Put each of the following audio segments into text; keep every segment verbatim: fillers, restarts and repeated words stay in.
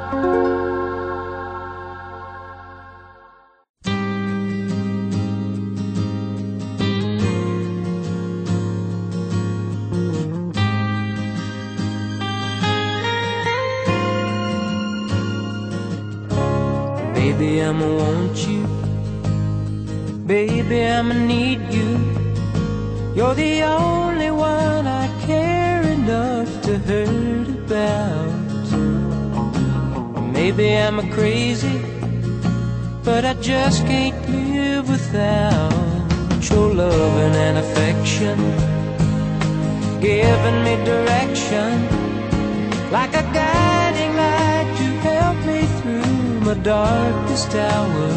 Baby, I'ma want you. Baby, I'ma need you. You're the only one I care enough to hurt about. Or maybe I'm a crazy, but I just can't live without your loving and affection, giving me direction, like a guiding light to help me through my darkest hour.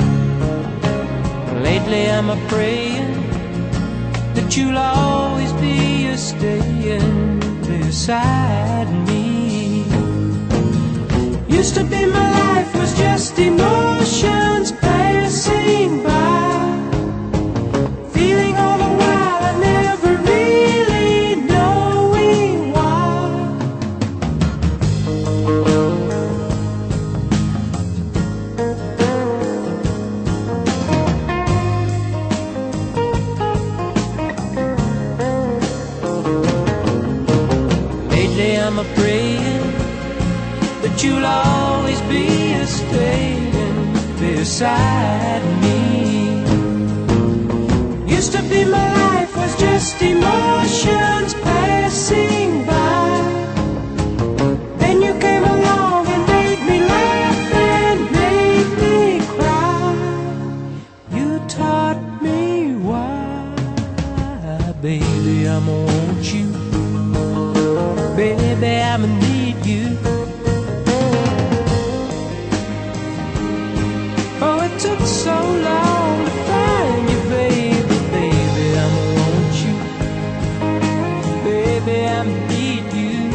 Lately I'm a praying that you'll always be a staying beside me. Used to be my life was just emotions passing by, feeling all the while I never really knowing why. Lately I'm a praying that you'll always be a staying beside me. Used to be my life was just emotions passing by. Then you came along and made me laugh and made me cry. You taught me why. Baby, I'ma want you. Baby, I'ma need you. Oh, it took so long to find you, baby. Baby, I'ma want you. Baby, I'ma need you.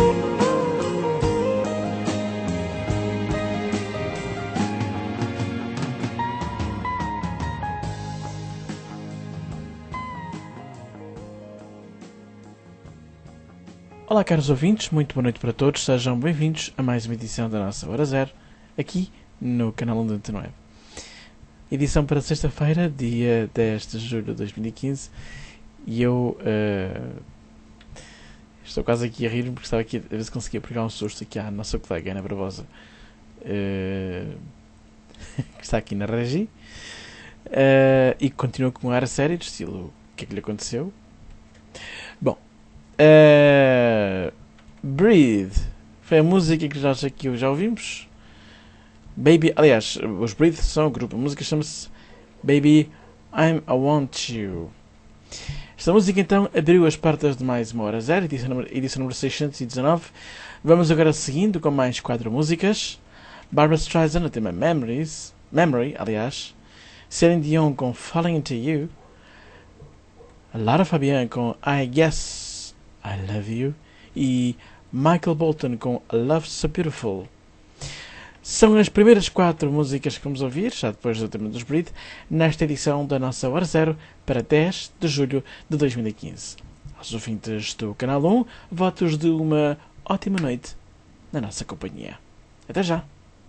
Olá, caros ouvintes, muito boa noite para todos, sejam bem-vindos a mais uma edição da nossa Hora Zero, aqui no canal noventa e nove. Edição para sexta-feira, dia dez de julho de dois mil e quinze, e eu uh, estou quase aqui a rir porque estava aqui a ver se conseguia pegar um susto aqui à nossa colega Ana Barbosa, uh, que está aqui na regi, uh, e que continua com um ar sério, de estilo, o que é que lhe aconteceu? Bom, Uh, Breathe foi a música que já, que já ouvimos. Baby, aliás, os Breathe são o grupo. A música chama-se Baby, I'm I Want You. Esta música então abriu as portas de mais uma Hora Zero, edição número, edição número seiscentos e dezanove. Vamos agora seguindo com mais quatro músicas. Barbra Streisand, o tema Memories, Memory, aliás. Celine Dion com Falling Into You. Lara Fabian com I Guess I Love You e Michael Bolton com Love So Beautiful. São as primeiras quatro músicas que vamos ouvir, já depois do tema dos Breathe, nesta edição da nossa Hora Zero para dez de julho de dois mil e quinze. Aos ouvintes do Canal um, votos de uma ótima noite na nossa companhia. Até já!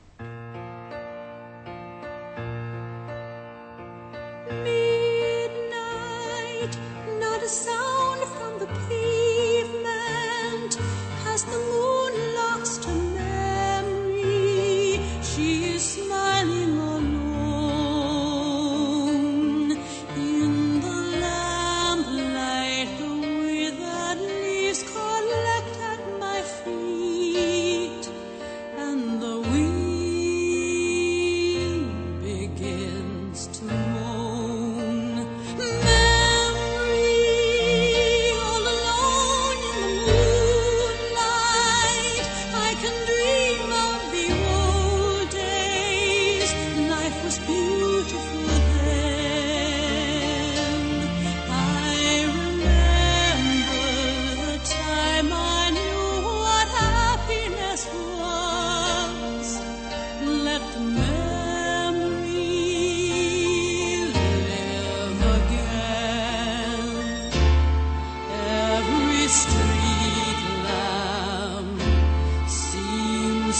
Midnight, not a sound from the pavement. Has the moon lost her memory? She is smiling alone in the lamplight. The withered leaves collect at my feet, and the wind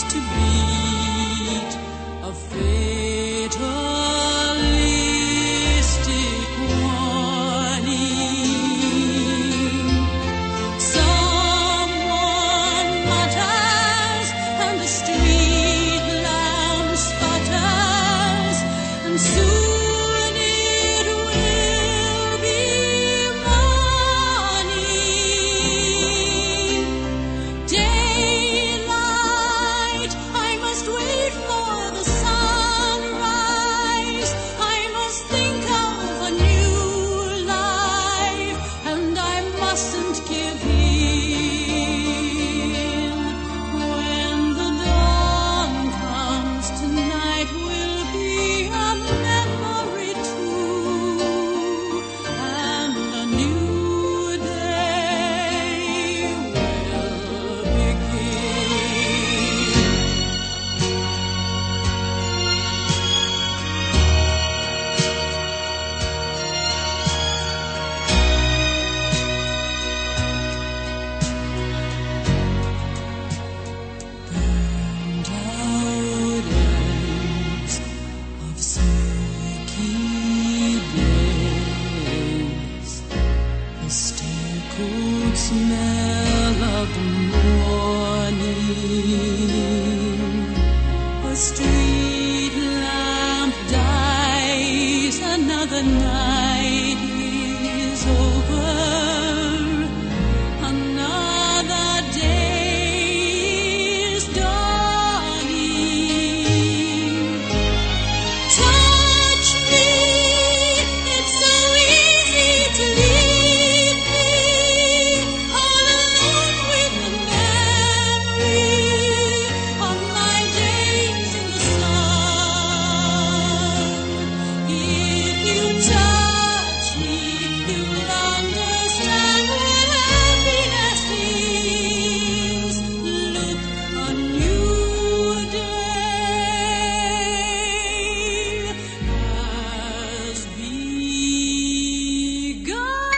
hearts to beat a fatalistic warning. Someone mutters and the street lamp sputters, and soon it will be morning. Daylight, I must wait for the sunrise. I must think of a new life, and I mustn't give in. When the dawn comes, tonight will be a memory too, and a new day will begin. Burned out ends of smoky days, the stale cold smell of the morning. A street lamp dies, another night is over. Another day is dawning. Touch me, it's so easy to leave me all alone with the memory of my days in the sun. If you touch me, you'll understand what happiness is. Look, a new day has begun.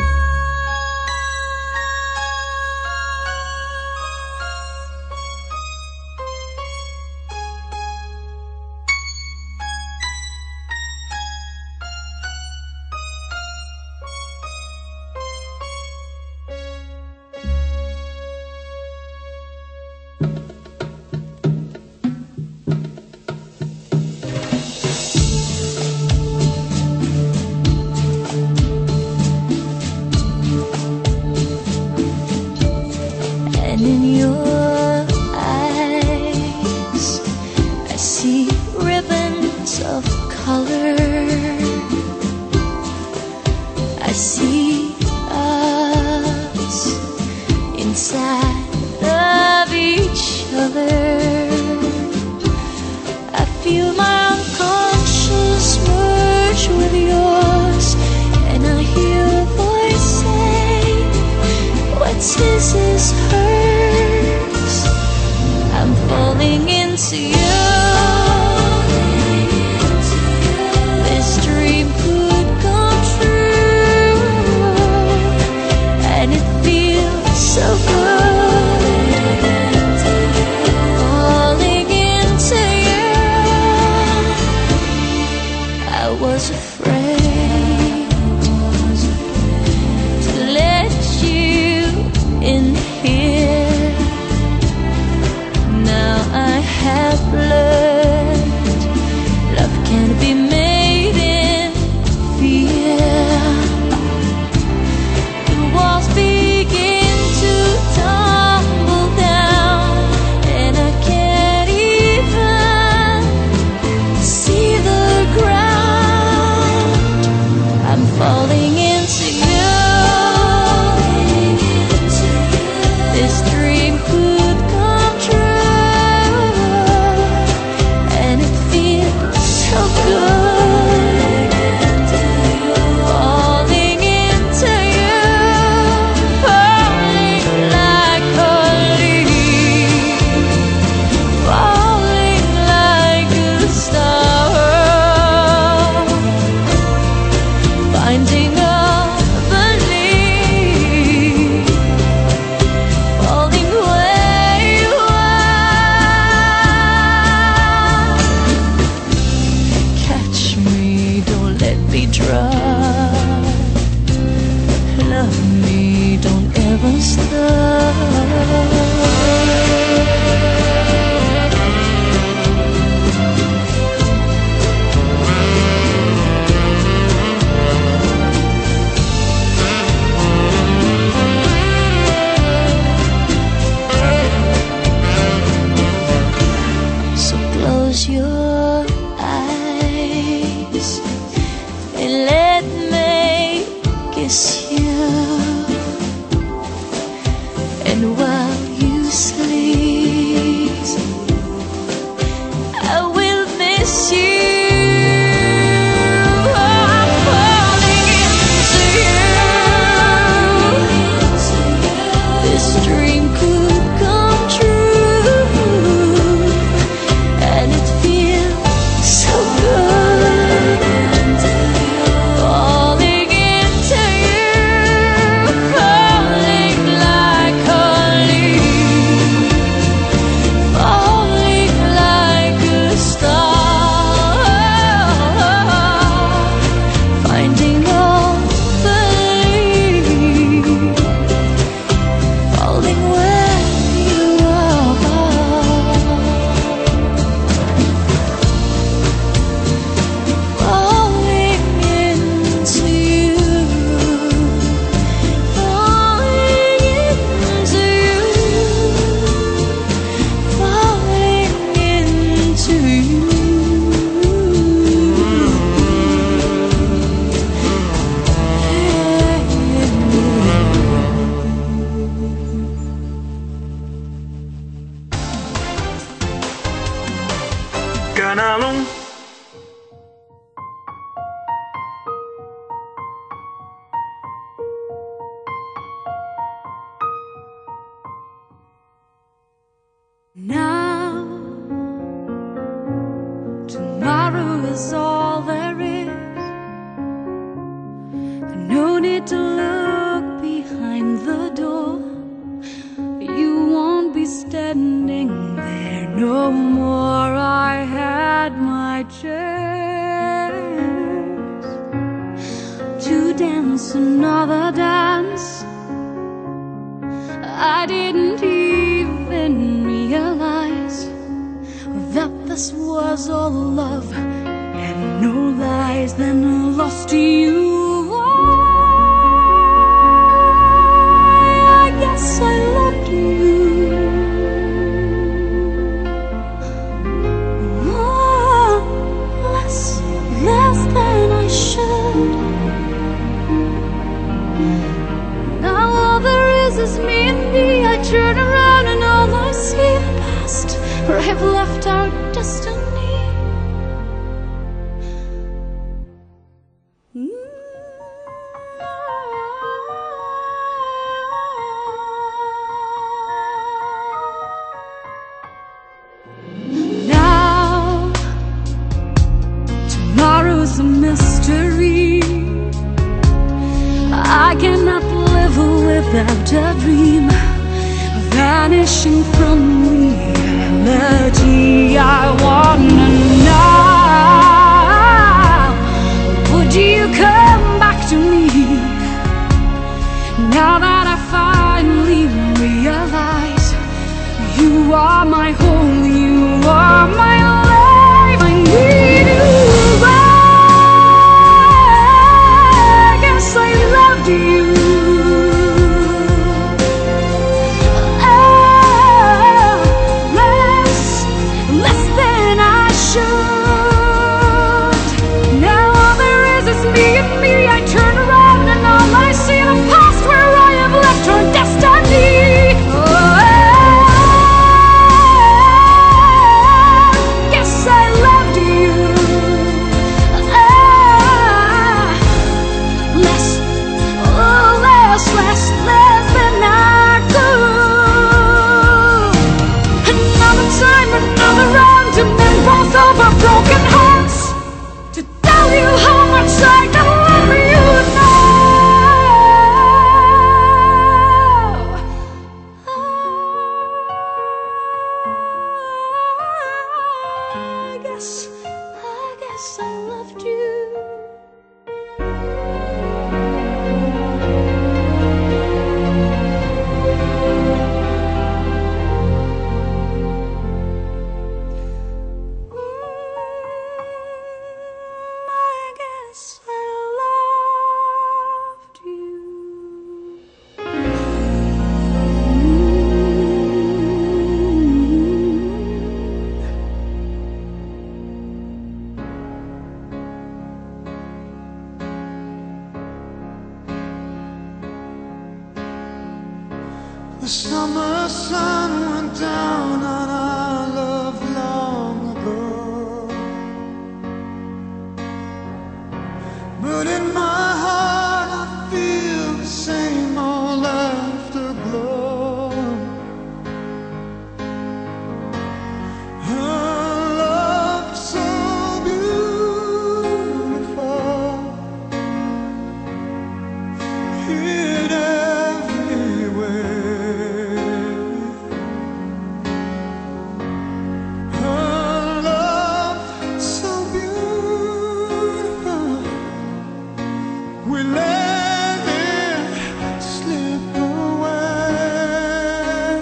And in your eyes, I see ribbons of color. I see us inside of each other. I feel my unconscious merge with yours, and I hear a voice say, what's his is hers. I'm falling into you. This dream could come true, and it feels so good. Falling into you. I was afraid to let you in here. Now I have learned love can't be made in fear. The walls begin to tumble down, and I can't even see the ground. I'm falling into you. This dream could come true, close your eyes and let me kiss you. And while you sleep, I will miss you. I'm falling into you. This dream could come true, and it feels so good. Falling into you, falling like a leaf, falling like a star, finding all the leaves, falling where you are, falling into you, falling into you, falling into you. Canal um. Now, tomorrow is all there is. No need to look behind the door. You won't be standing there no more. I had my chance to dance another dance. I didn't even realize that this was all love and no lies. Then lost to you. I guess I loved you more, less, less than I should. Now all there is is me and me. I turn around and all I see the past, where I've left our destiny. Now, tomorrow's a mystery. I cannot live without a dream vanishing from reality. I wanna know, would you come back to me now that I finally realize you are my home, you are my life. I need you. I guess I loved you. Oh, less, The summer sun went down on our love long ago, but in my heart I feel the same old afterglow. Her love so beautiful, hid everywhere. Her love so beautiful, we let it slip away.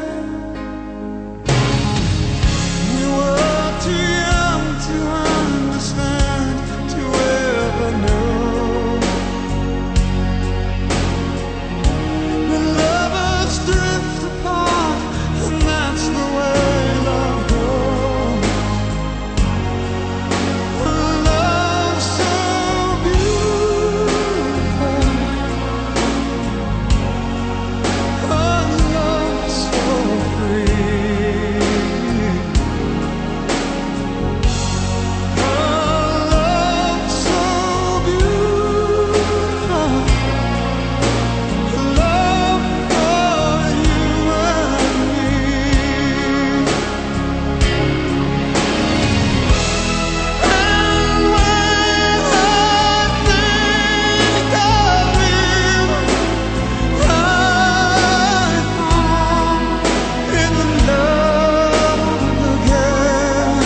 We were too young to understand, to ever know. When lovers drift apart, and that's the way love goes. Her love so beautiful, her love so free, her love so beautiful, love for you and me. And when I think of you, I fall in love again.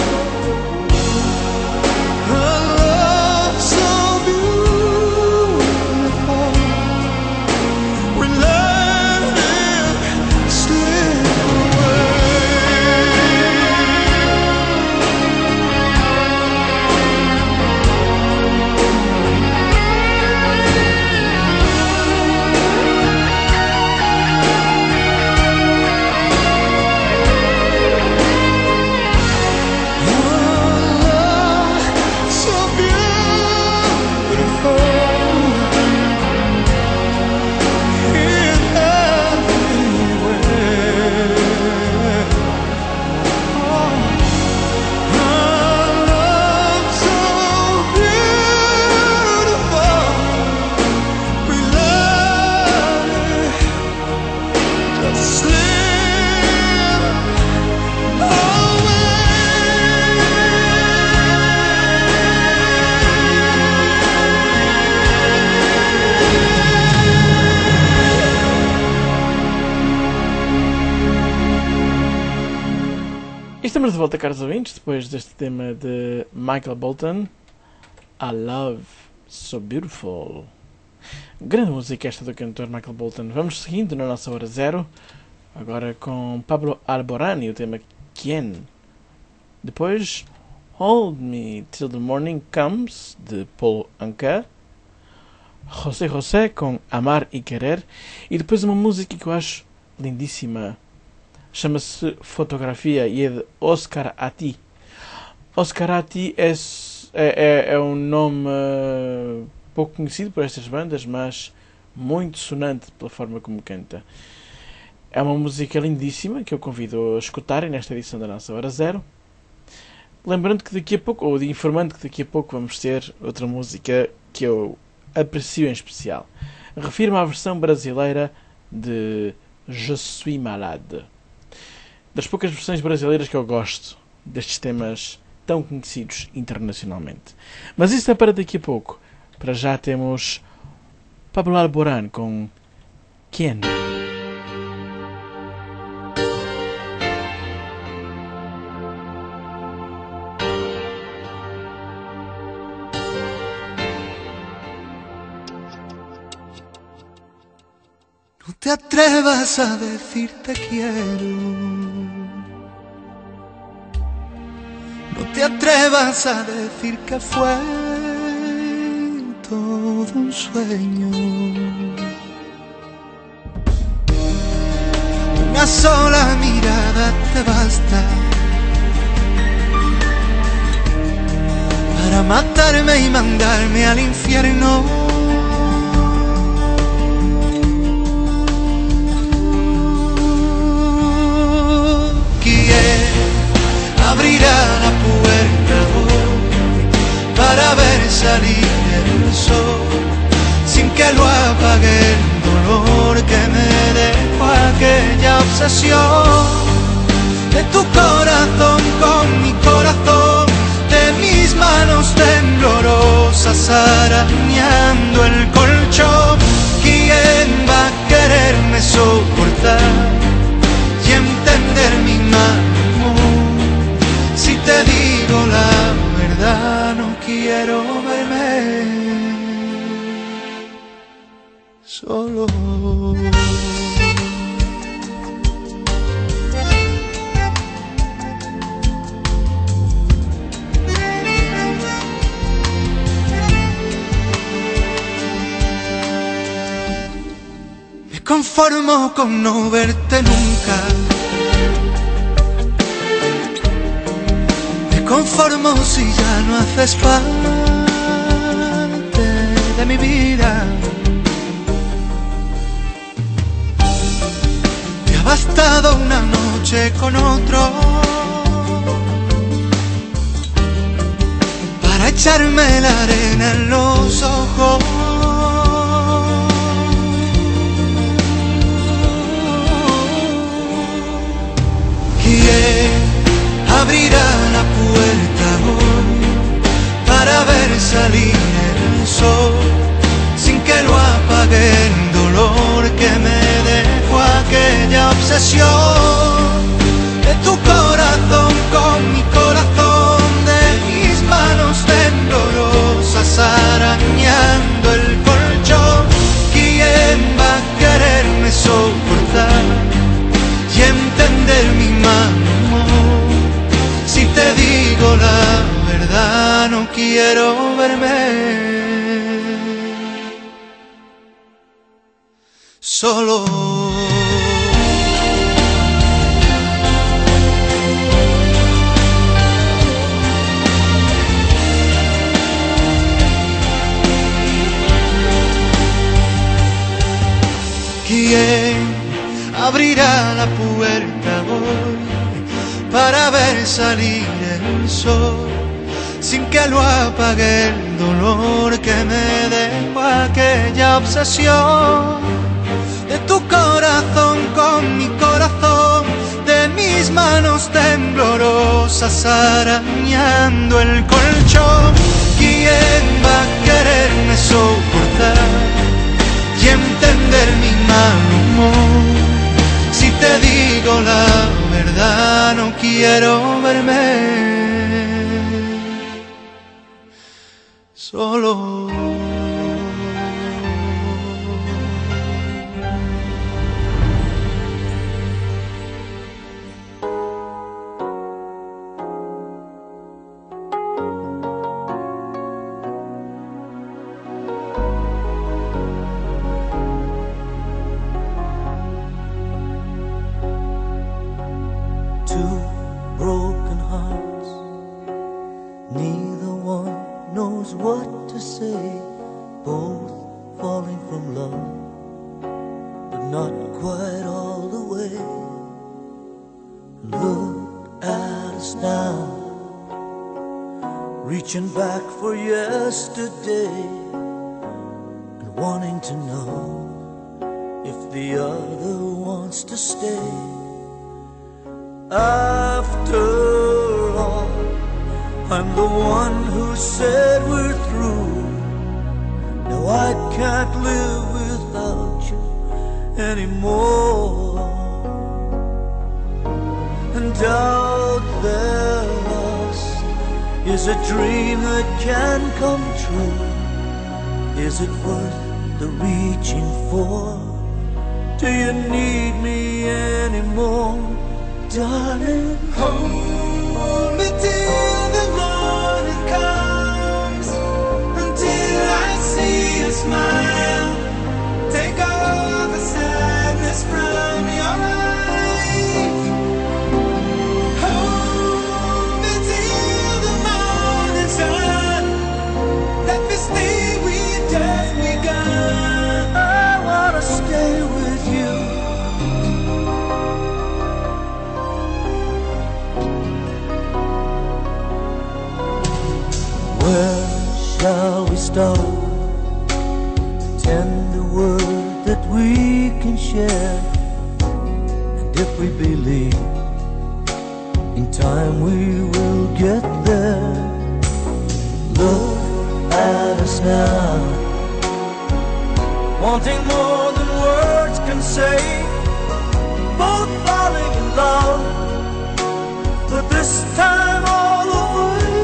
Her love so beautiful, we let it slip away. Her love so beautiful, hid everywhere. Oh, her love so beautiful, we let it just slip away. E estamos de volta, caros ouvintes, depois deste tema de Michael Bolton, I Love So Beautiful. Grande música esta do cantor Michael Bolton. Vamos seguindo na nossa hora zero, agora com Pablo Alborán e o tema Quien. Depois Hold Me Till the Morning Comes, de Paul Anka. José José com Amar e Querer. E depois uma música que eu acho lindíssima, chama-se Fotografia e é de Oscar Ati. Oscar Ati é, é, é um nome uh, pouco conhecido por estas bandas, mas muito sonante pela forma como canta. É uma música lindíssima que eu convido a escutarem nesta edição da nossa Hora Zero. Lembrando que daqui a pouco, ou informando que daqui a pouco vamos ter outra música que eu aprecio em especial. Refiro-me à versão brasileira de Je suis malade. Das poucas versões brasileiras que eu gosto destes temas tão conhecidos internacionalmente. Mas isso é para daqui a pouco. Para já temos Pablo Alborán com Quien. No te atrevas a decir te quiero, no te atrevas a decir que fue todo un sueño. Una sola mirada te basta para matarme y mandarme al infierno. abrirá la puerta hoy para ver salir el sol, sin que lo apague el dolor que me dejó aquella obsesión de tu corazón con mi corazón, de mis manos temblorosas arañando el colchón. ¿Quién va a quererme soportar y entender mi mal humor? Si te digo la verdad, no quiero verme solo. Me conformo con no verte nunca. Me conformo si ya no haces parte de mi vida. Me ha bastado una noche con otro para echarme la arena en los ojos. ¿Quién abrirá la puerta hoy para ver salir el sol, sin que lo apague el dolor que me dejó aquella obsesión de tu corazón con mi corazón, de mis manos temblorosas arañando el colchón? ¿Quién va a quererme soportar y entender mi mal humor? Si te digo la verdad, no quiero verme solo. ¿Quién abrirá la puerta hoy para ver salir el sol, sin que lo apague el dolor que me dejó aquella obsesión de tu corazón con mi corazón, de mis manos temblorosas arañando el colchón? ¿Quién va a quererme soportar y entender mi mal humor? Si te digo la verdad, no quiero verme solo. Two broken hearts, neither one knows what to say, both falling from love, but not quite all the way. Look at us now, reaching back for yesterday, and wanting to know if the other wants to stay. After all, I'm the one who said we're through. No, I can't live without you anymore. And out there lost is a dream that can come true. Is it worth the reaching for? Do you need me anymore? Darling, hold me till the morning comes, until I see you smile. Take all the sadness from your eyes. Hold me till the morning sun. Let me stay with just begun. I wanna stay with you. start. Tender word that we can share. And if we believe, in time we will get there. Look at us now, wanting more than words can say. Both falling in love, but this time all the way.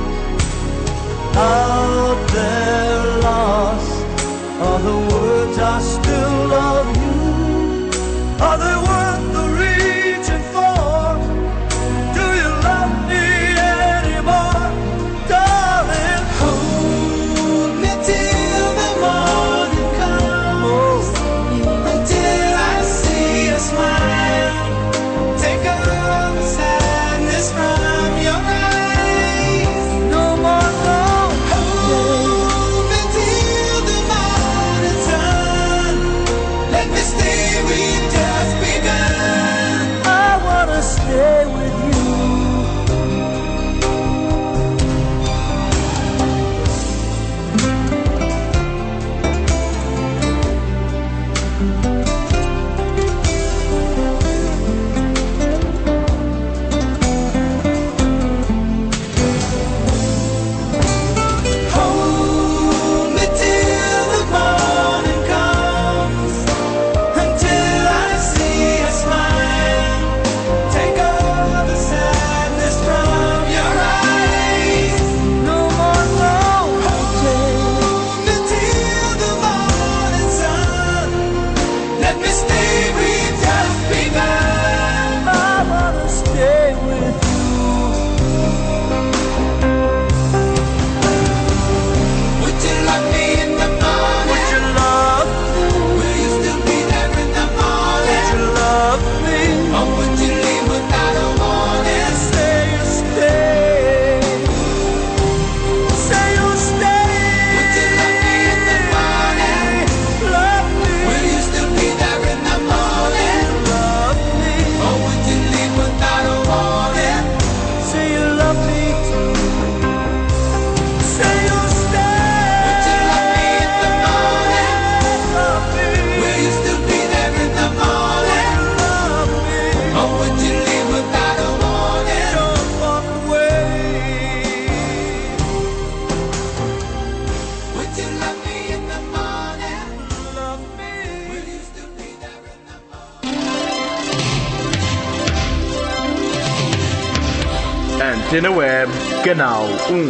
Out there lost are the words I still love you. Are they worth the reaching for? Do you love me anymore, darling? Hold me till the morning comes, until I see a smile. Take all the sadness from your eyes. No more long Hold me till the morning sun. Let me stay, we've just begun. I wanna stay with you. Hold me till the morning comes, until I see a smile. Take all the sadness from your eyes. No more long Hold me till the morning sun. Let me stay, we've just begun. I wanna stay with you. Would you love me in the morning? Would you love me? Will you still be there in the morning? Would you love me? Or would you leave without a warning? Say you stay. Say you'll stay. Would you love me in the morning? Love me. Will you still be there in the morning? Love me. Or would you leave without a warning? Say you love me too. Say you'll stay. Would you love me in the morning? Love me. Will you still be there in the morning? Love me. Or would you leave without a warning? Don't walk away. Would you love me in the morning? Love me. Will you still be there in the morning? Antena Web, Canal um.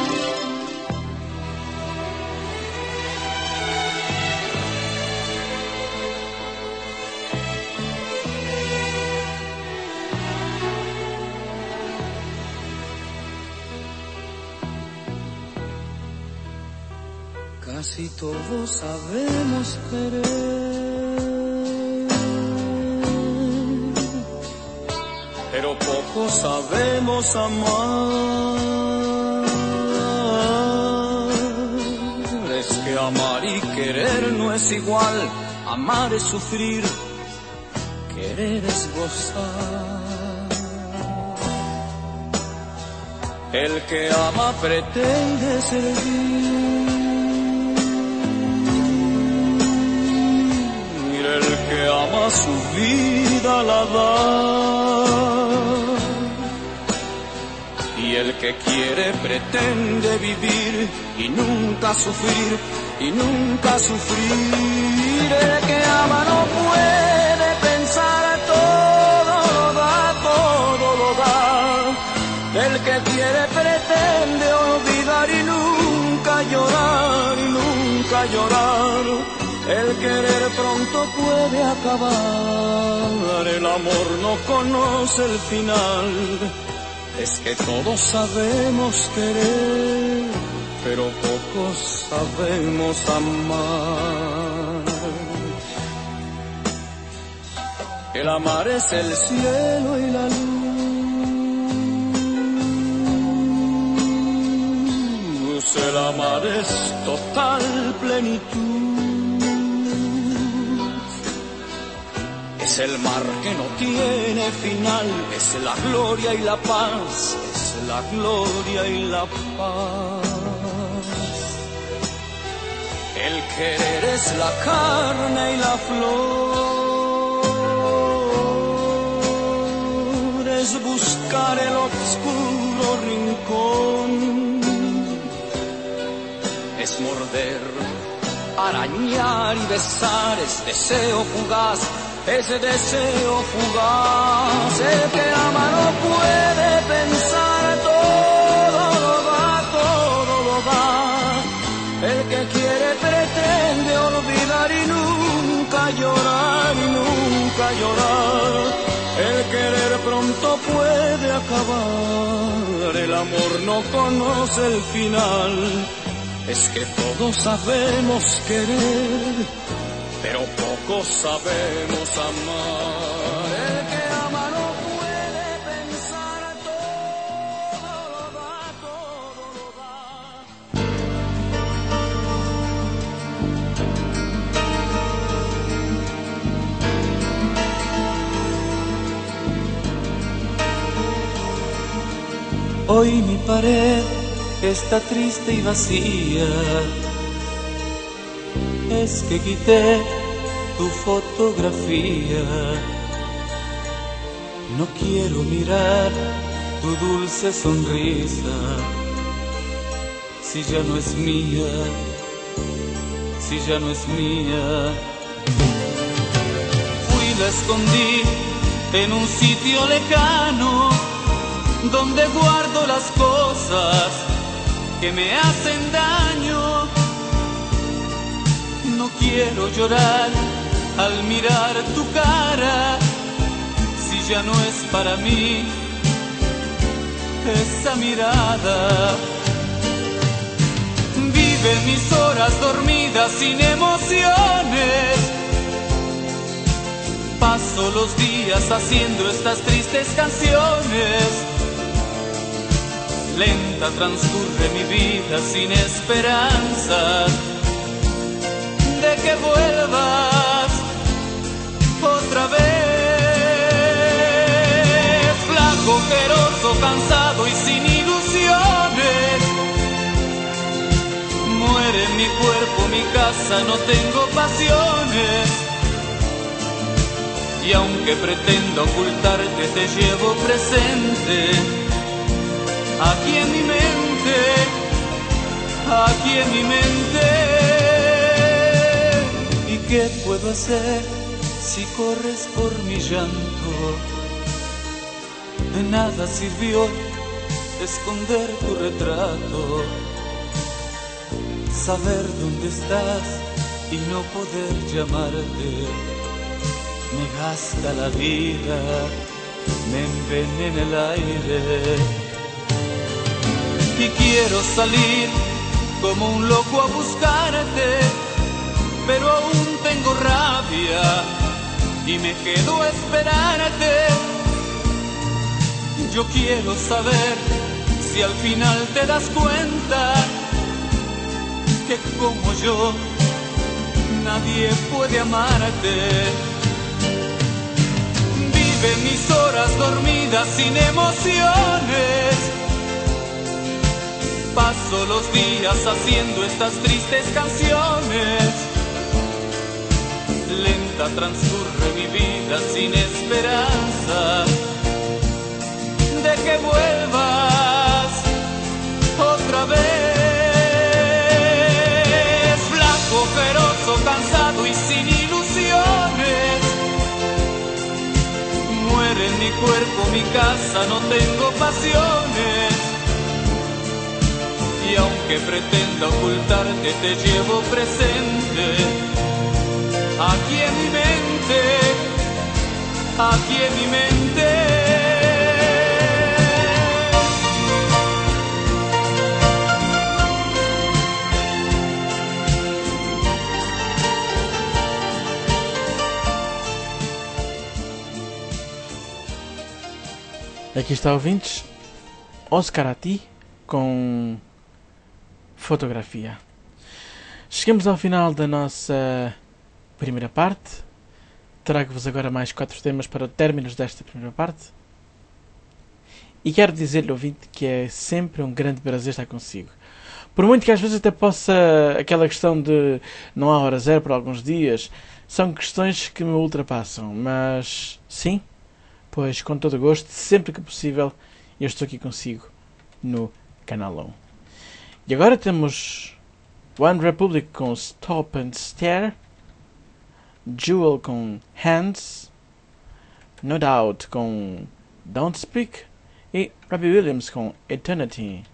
Casi todos sabemos querer, pero pocos sabemos amar. Es que amar y querer no es igual. Amar es sufrir, querer es gozar. El que ama pretende servir. El que ama su vida la da, y el que quiere pretende vivir y nunca sufrir, y nunca sufrir. El que ama no puede pensar, todo lo da, todo lo da. El que quiere pretende olvidar y nunca llorar, y nunca llorar. El querer pronto puede acabar, el amor no conoce el final. Es que todos sabemos querer, pero pocos sabemos amar. El amar es el cielo y la luz, el amar es total plenitud. Es el mar que no tiene final, es la gloria y la paz, es la gloria y la paz. El querer es la carne y la flor, es buscar el oscuro rincón, es morder, arañar y besar, es deseo fugaz, es deseo fugaz. El que ama no puede pensar, todo lo da, todo lo da. El que quiere pretende olvidar y nunca llorar, y nunca llorar. El querer pronto puede acabar, el amor no conoce el final. Es que todos sabemos querer, pero pocos sabemos amar. El que ama no puede pensar, todo lo da, todo lo da. Hoy mi pared está triste y vacía, es que quité tu fotografía. No quiero mirar tu dulce sonrisa, si ya no es mía, si ya no es mía. Fui, la escondí en un sitio lejano, donde guardo las cosas que me hacen daño. No quiero llorar al mirar tu cara, si ya no es para mí esa mirada. Vive mis horas dormidas sin emociones, paso los días haciendo estas tristes canciones. Lenta transcurre mi vida sin esperanzas de que vuelvas otra vez. Flaco, ojeroso, cansado y sin ilusiones, muere mi cuerpo, mi casa, no tengo pasiones. Y aunque pretendo ocultarte, te llevo presente, aquí en mi mente, aquí en mi mente. ¿Y qué puedo hacer si corres por mi llanto? De nada sirvió esconder tu retrato, saber dónde estás y no poder llamarte. Me gasta la vida, me envenena el aire. Y quiero salir como un loco a buscarte, pero aún tengo rabia y me quedo a esperarte. Yo quiero saber si al final te das cuenta que como yo nadie puede amarte. Vive mis horas dormidas sin emociones, paso los días haciendo estas tristes canciones. Lenta transcurre mi vida sin esperanza de que vuelvas otra vez. Flaco, ojeroso, cansado y sin ilusiones, muere mi cuerpo, mi casa, no tengo pasiones. Y aunque pretenda ocultarte, te llevo presente, aquí en mi mente, aquí en mi mente. Aqui está, ouvintes, Oscar a ti com fotografia. Chegamos ao final da nossa primeira parte. Trago-vos agora mais quatro temas para o término desta primeira parte. E quero dizer-lhe, ouvinte, que é sempre um grande prazer estar consigo. Por muito que às vezes até possa, aquela questão de não há hora zero por alguns dias, são questões que me ultrapassam. Mas sim, pois com todo o gosto, sempre que possível, eu estou aqui consigo no Canal um. E agora temos One Republic com Stop and Stare, Jewel com Hands, No Doubt com Don't Speak e Robbie Williams com Eternity.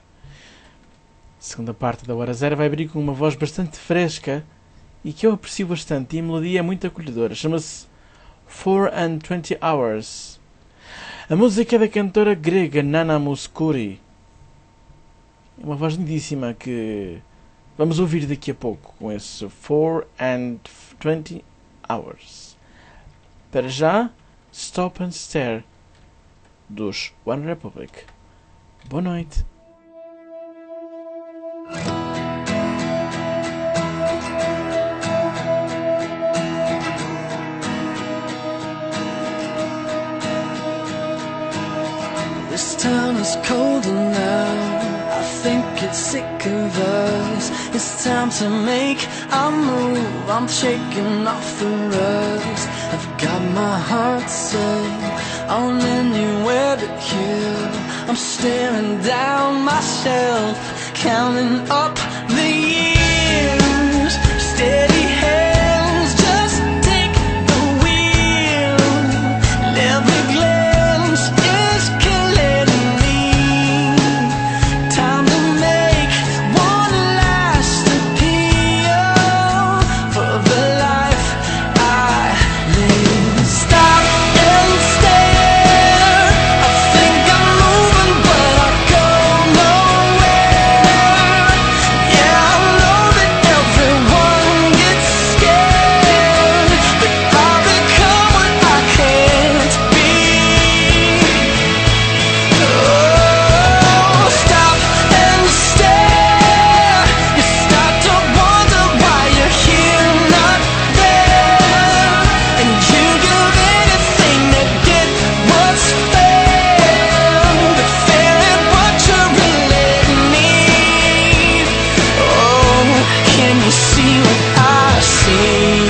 A segunda parte da Hora Zero vai abrir com uma voz bastante fresca e que eu aprecio bastante, e a melodia é muito acolhedora. Chama-se four and twenty hours. A música é da cantora grega Nana Mouskouri. É uma voz lindíssima que vamos ouvir daqui a pouco com esse four and twenty hours. Para já, Stop and Stare dos One Republic. Boa noite. This town is colder now. I think it's sick of us. It's time to make a move. I'm shaking off the rust. I've got my heart set on anywhere but here. I'm staring down myself, counting up the years. Steady hands, just take the wheel. And every glance is killing me. Time to make one last appeal for the life I live. Stop and stare. I think I'm moving, but I go nowhere. Yeah, I know that everyone gets scared, but I'll become what I can't be. Oh, stop and stare. You start to wonder why you're here, not there, and you give anything to get what's fair, but fair at what you really need. Oh, can you see what I see?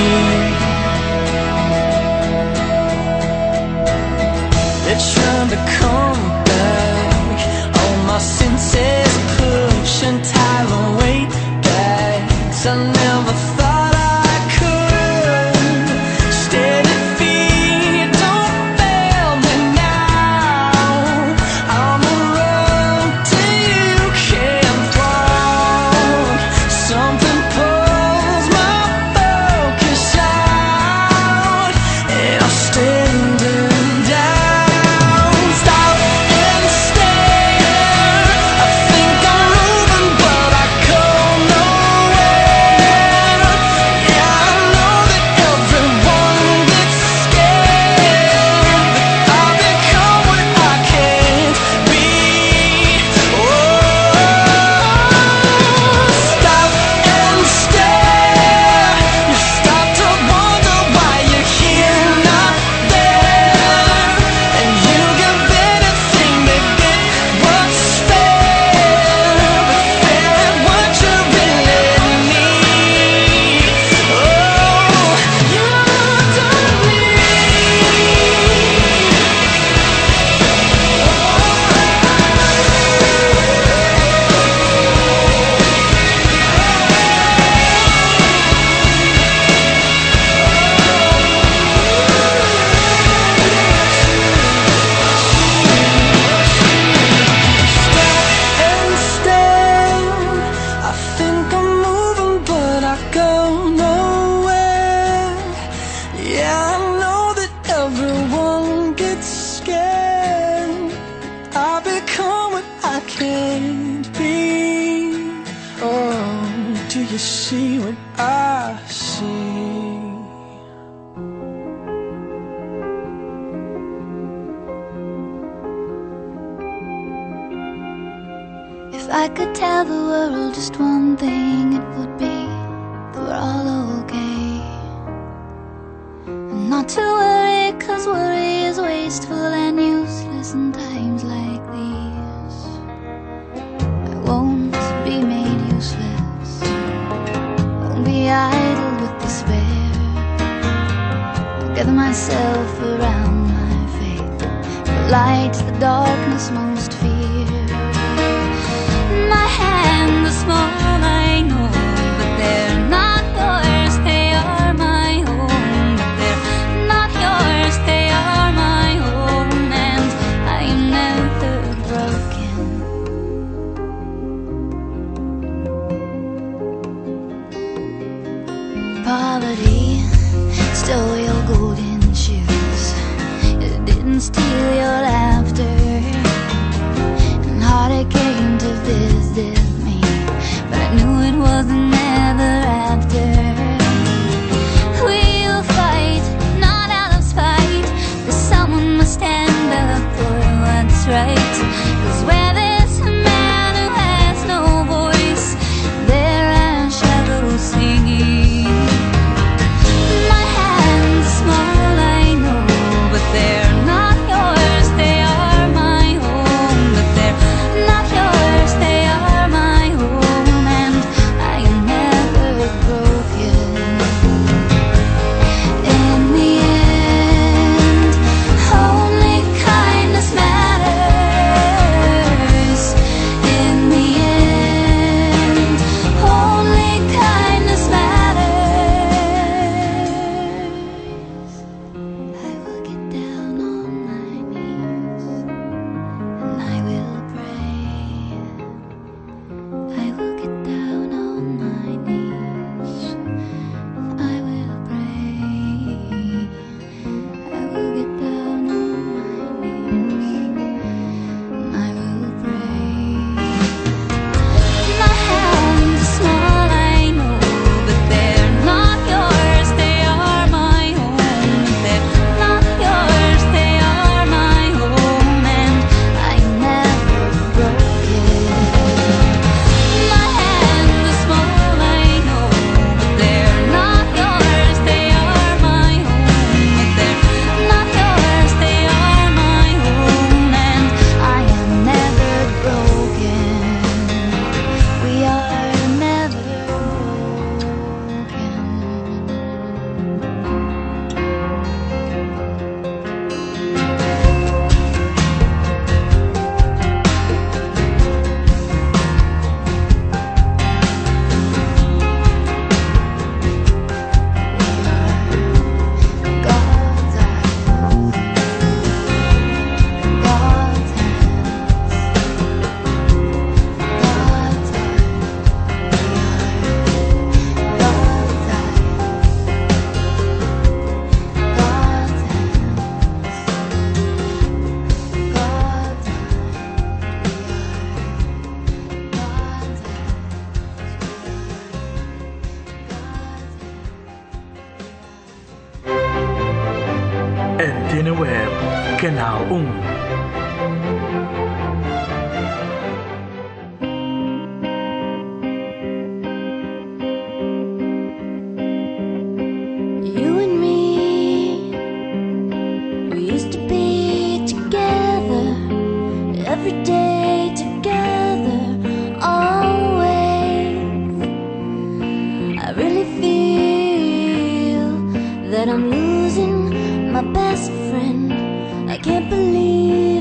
They're trying to come back. All my senses push and tie the weight back. I never thought I could. Steady feet, don't fail me now. I'm a road till you can't walk. Something pulls my focus out, and I'm standing down. Stop and stare. I think I'm moving, but I go nowhere. Yeah, I know that everyone gets scared, but I'll become what I can't be. Oh, stop and stare. You start to wonder why you're here, not there, and you give anything to get what's fair, but fair at what you really need. Oh, you don't and stare. I think I'm moving, but I go nowhere. Yeah, I know that everyone gets scared. I become what I can't be. Oh, do you see what I see? If I could tell the world just one thing, it would be that we're all okay. And not to worry, cause worry is wasteful and useless in times like these. I won't be made gather myself around my faith. The light, the darkness most fear. My hands are small, I know, but they're not yours. They are my own, but they're not yours. They are my own, and I am never broken. Poverty stole your golden shoes. It didn't steal your laughter. And heartache came to visit me, but I knew it wasn't ever after. We'll fight, not out of spite, 'cause someone must stand up for what's right. 'Cause where there's a man who has no voice, there are shadows singing. My hands are small, I know, but they're not yours. They are my own, but they're not yours. They are my own, and I am never broken. In the end, only kindness matters. In the end, only kindness matters. I will get down on my knees and I will pray. I will get down on my knees and I will pray. I will get down on my knees and I will pray. My hands are small, I know, but they're not yours. They are my own, but they're not yours. They are my own, and I am never broken. My hands are small, I know, but they're not yours. They are my own, but they're not yours. They are my own, and I am never broken. We are never broken. God's eyes, God's hands, God's En Tiene Web, Canal um. You and me, we used to be together, every day together, always. I really feel that I'm losing my best friend. I can't believe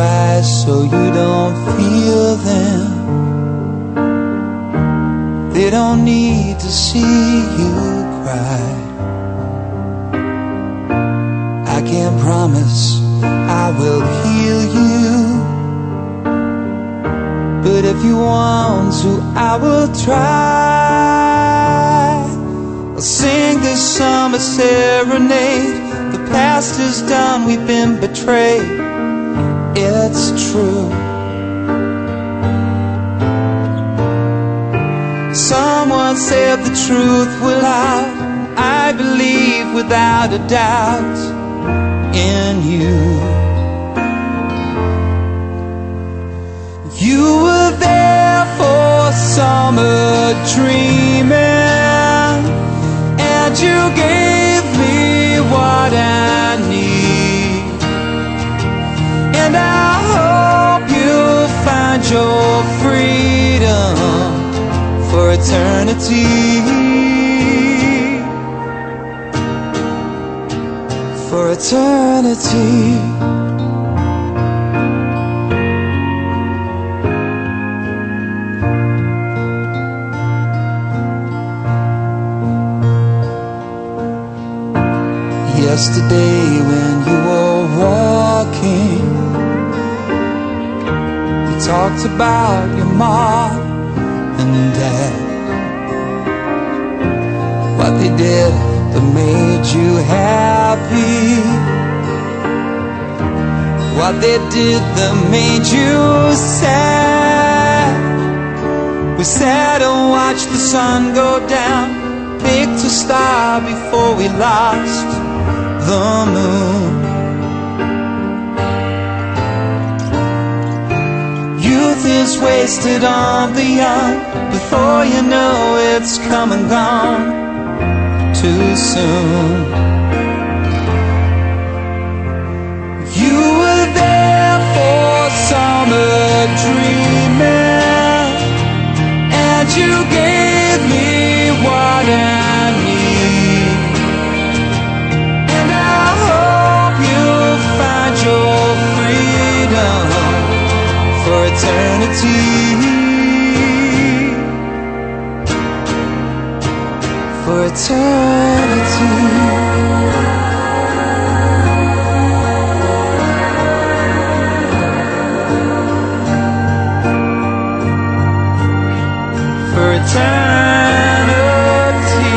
eyes so you don't feel them. They don't need to see you cry. I can't promise I will heal you, but if you want to, I will try. I'll sing this summer serenade. The past is done, we've been betrayed. It's true. Someone said the truth will out. I believe without a doubt in you. You were there for summer dreaming, and you gave me what I need. And I hope you'll find your freedom for eternity. For eternity. Yesterday when you were walking, you talked about your mom and dad, what they did that made you happy, what they did that made you sad. We sat and watched the sun go down, picked a star before we lost the moon. Youth is wasted on the young. Before you know it's come and gone too soon. You were there for summer dreaming, and you gave me what I need. And I hope you'll find your freedom for eternity. For eternity. For eternity.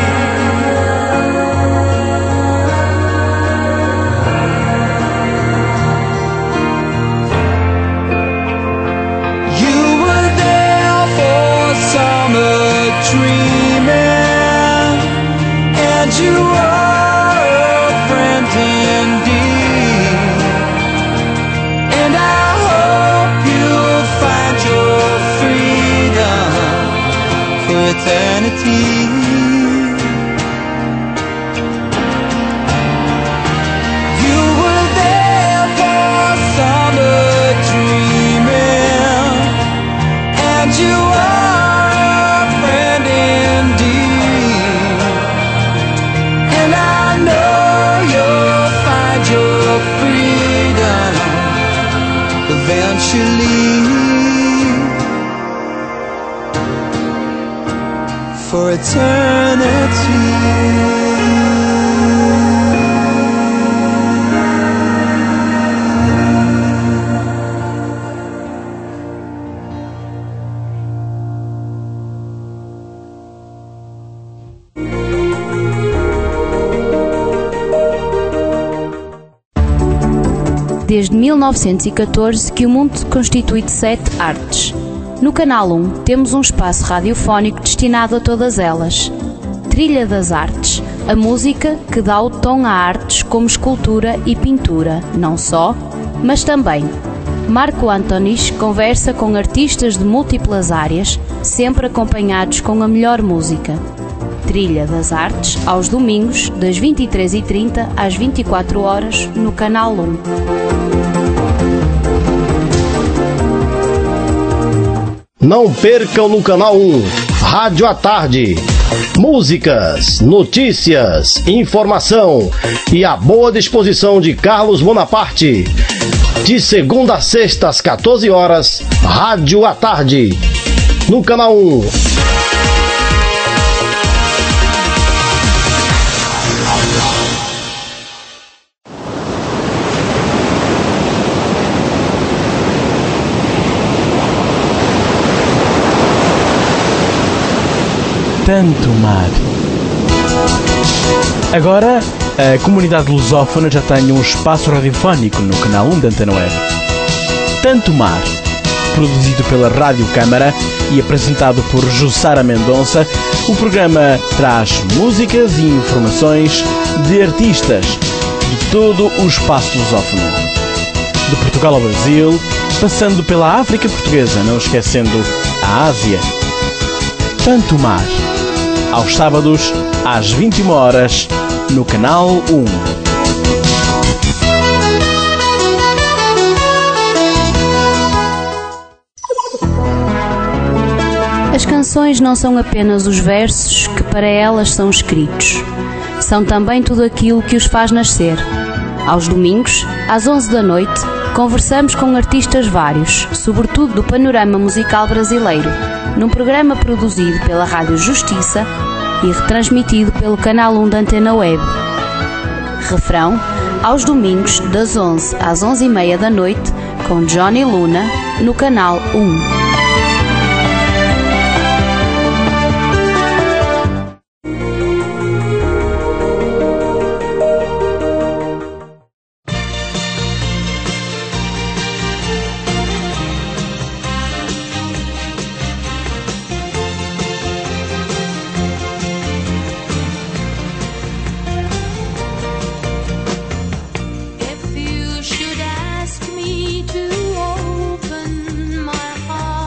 You were there for summer dreaming, and you are a friend indeed. And I hope you'll find your freedom for eternity. You were there for summer dreaming, and you are a friend indeed. And I know you'll find your freedom eventually. For eternity. Desde mil novecentos e catorze que o mundo constitui de sete artes. No Canal um temos um espaço radiofónico destinado a todas elas. Trilha das Artes, a música que dá o tom a artes como escultura e pintura, não só, mas também. Marco Antonis conversa com artistas de múltiplas áreas, sempre acompanhados com a melhor música. Trilha das Artes, aos domingos, das vinte e três e trinta às vinte e quatro horas, no Canal um. Não percam no Canal um, Rádio à Tarde. Músicas, notícias, informação e a boa disposição de Carlos Bonaparte. De segunda a sexta, às quatorze horas, Rádio à Tarde, no Canal um. Tanto mar. Agora, a comunidade lusófona já tem um espaço radiofónico no Canal um da Antena Web. Tanto Mar, produzido pela Rádio Câmara e apresentado por Jussara Mendonça, o programa traz músicas e informações de artistas de todo o espaço lusófono. De Portugal ao Brasil, passando pela África Portuguesa, não esquecendo a Ásia. Tanto Mar, aos sábados, às vinte e uma horas, no Canal um. As canções não são apenas os versos que para elas são escritos. São também tudo aquilo que os faz nascer. Aos domingos, às onze da noite, conversamos com artistas vários, sobretudo do panorama musical brasileiro, num programa produzido pela Rádio Justiça e retransmitido pelo Canal um da Antena Web. Refrão, aos domingos, das onze às onze e meia da noite, com Johnny Luna, no Canal um. If you should ask me to open my heart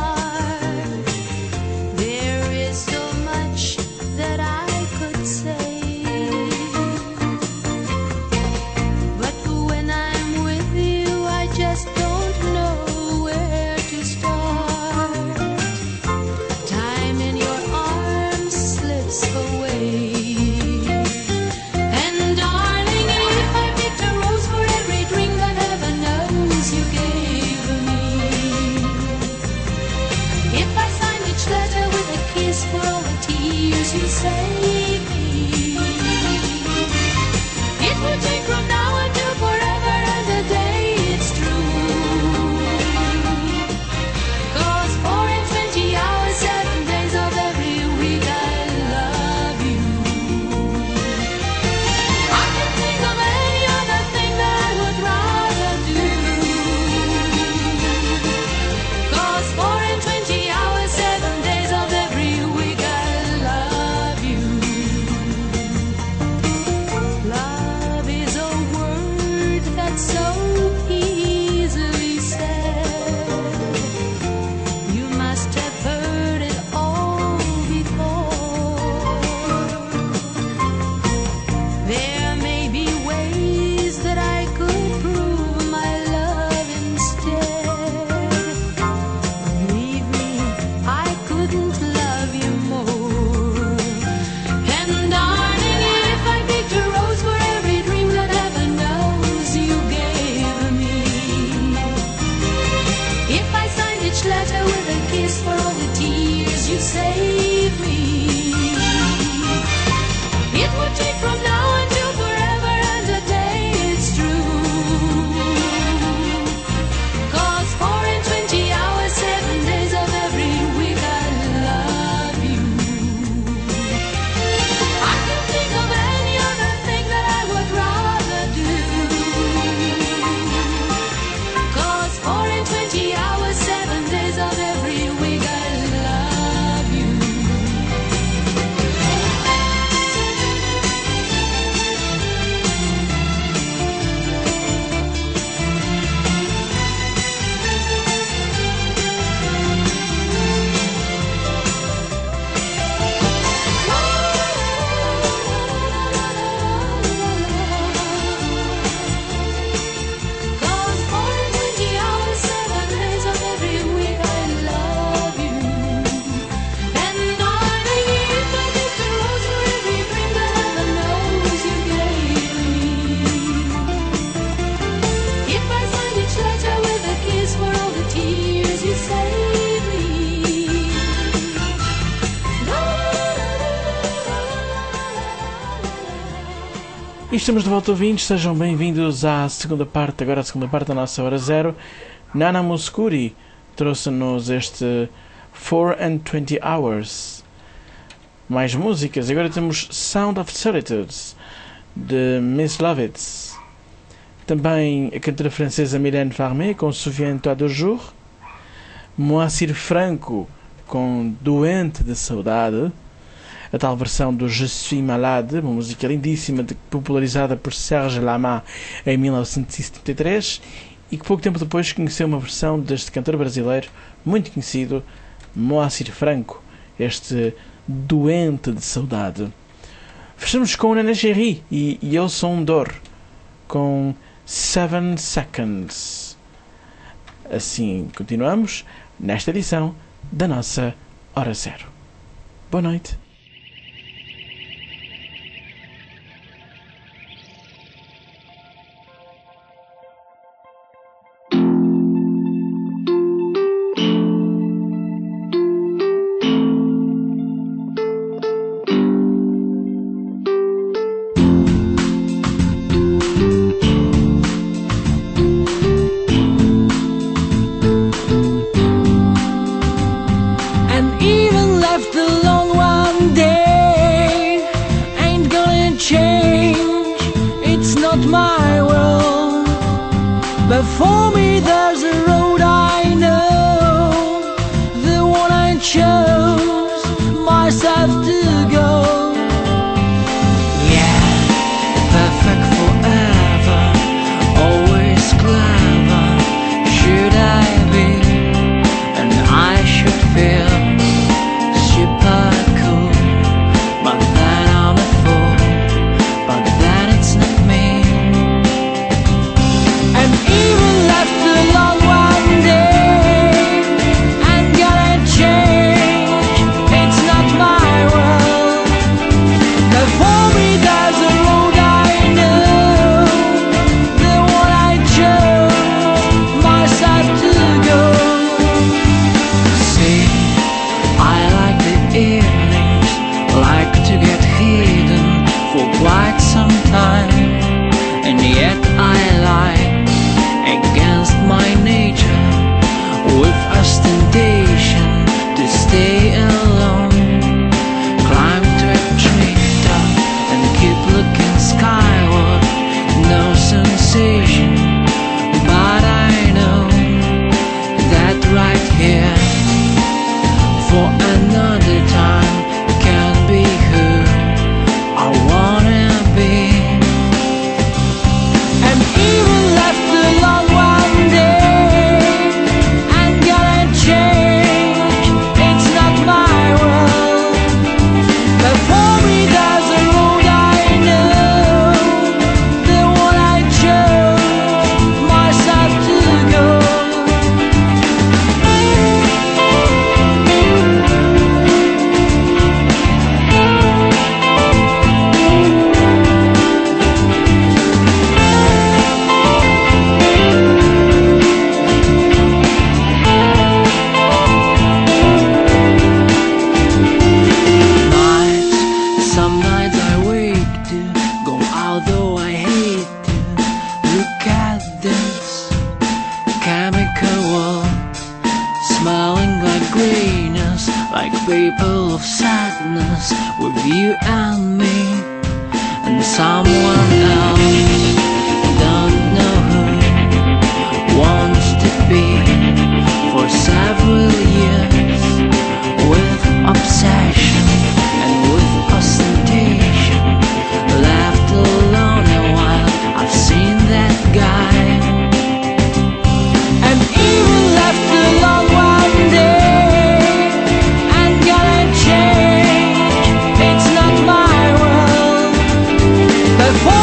E estamos de volta, ouvintes, sejam bem-vindos à segunda parte, agora a segunda parte da nossa Hora Zero. Nana Mouskouri trouxe-nos este four and twenty hours. Mais músicas, agora temos Sound of Solitude, de Miss Lovitz. Também a cantora francesa Mylène Farmer, com Souviens-toi du jour. Moacir Franco, com Doente de Saudade. A tal versão do Je suis malade, uma música lindíssima, de, popularizada por Serge Lama em mil novecentos e setenta e três, e que pouco tempo depois conheceu uma versão deste cantor brasileiro muito conhecido, Moacir Franco, este Doente de Saudade. Fechamos com Nana Gerry e Eu Sou um Dor, com Seven Seconds. Assim continuamos nesta edição da nossa Hora Zero. Boa noite. Before me there's a road I know, the one I chose myself to go. Yeah, perfect forever, always clever, should I be, and I should feel super cool, but then I'm a fool, but then it's not me. And even left alone one day and gonna change, it's not my world. Before me there's a road I know, the one I chose myself to go. See, I like the evenings, like to get hidden for quite some time, and yet I lie against my nature, with ostentation to stay alone. Climb to a treetop and keep looking skyward, no sensation, but I know that right here, for another time, can be who I wanna be. And even left alone one day and gonna change, it's not my world. Before me there's a road I know, the one I chose myself to go. Nights, some nights I wake to go out, though I hate to look at this chemical world, smelling like greenness, like vapor of sadness, with you and me and someone else. Don't know who wants to be for several years, with obsession and with ostentation, left alone a while, I've seen that guy. And even left alone one day and gonna change, it's not my world. Before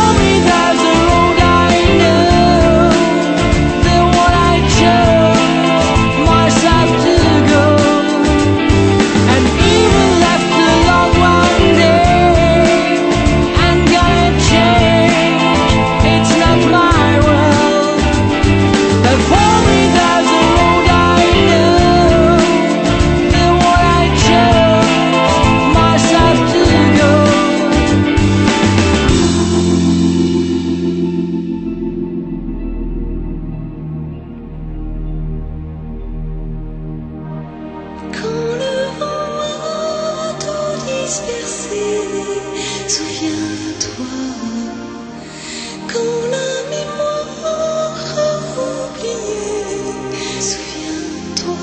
Souviens-toi, quand la mémoire a oublié. Souviens-toi,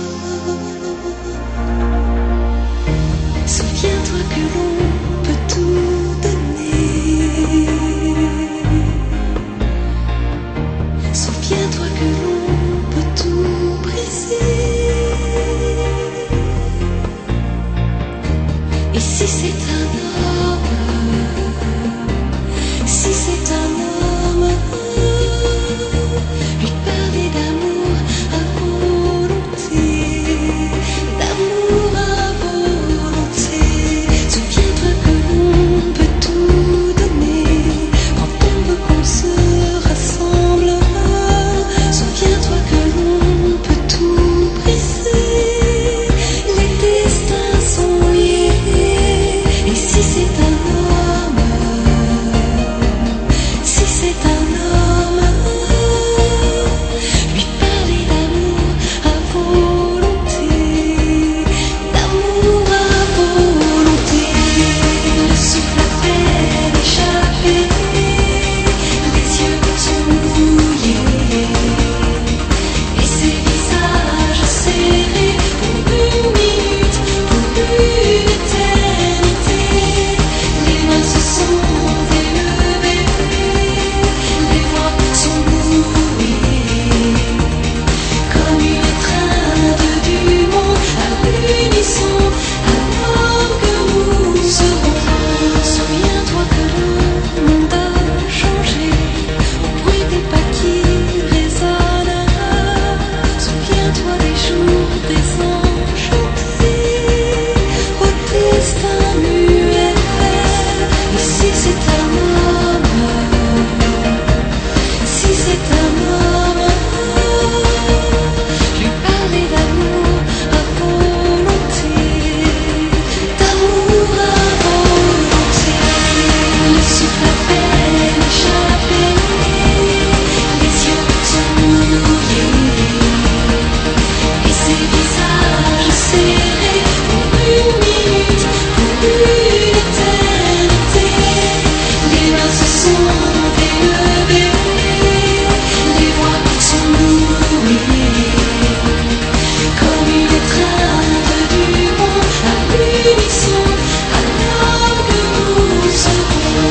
souviens-toi que l'on peut tout donner. Souviens-toi que l'on peut tout briser. Et si c'est un homme, si c'est un homme, lui parler d'amour à volonté, d'amour à volonté. Souviens-toi que l'on peut tout donner quand on veut qu'on se rassemble. Souviens-toi que l'on peut tout briser, les destins sont liés. Et si c'est un homme, si c'est un homme, lui parler d'amour à volonté, d'amour à volonté. Le souffle à peine échappé, les yeux sont mouillés, et ces visages serrés pour une minute, pour une éternité. Les mains se sont élevées, les voix sont mouillées, comme une étreinte du monde à l'unisson, alors que nous serons. Souviens-toi que le monde a changé au bruit des pas qui résonnent. Souviens-toi des jours désenchantés, au destin muet. Et si c'est un homme, si c'est un homme, lui parler d'amour à volonté, d'amour à volonté. Le souffle à peine échappé, les yeux sont mouillés, et ces visages serrés pour une minute, pour une éternité. Les mains se sont élevées, les voix sont mouillées, comme une étreinte du monde à l'unisson, alors que nous serons.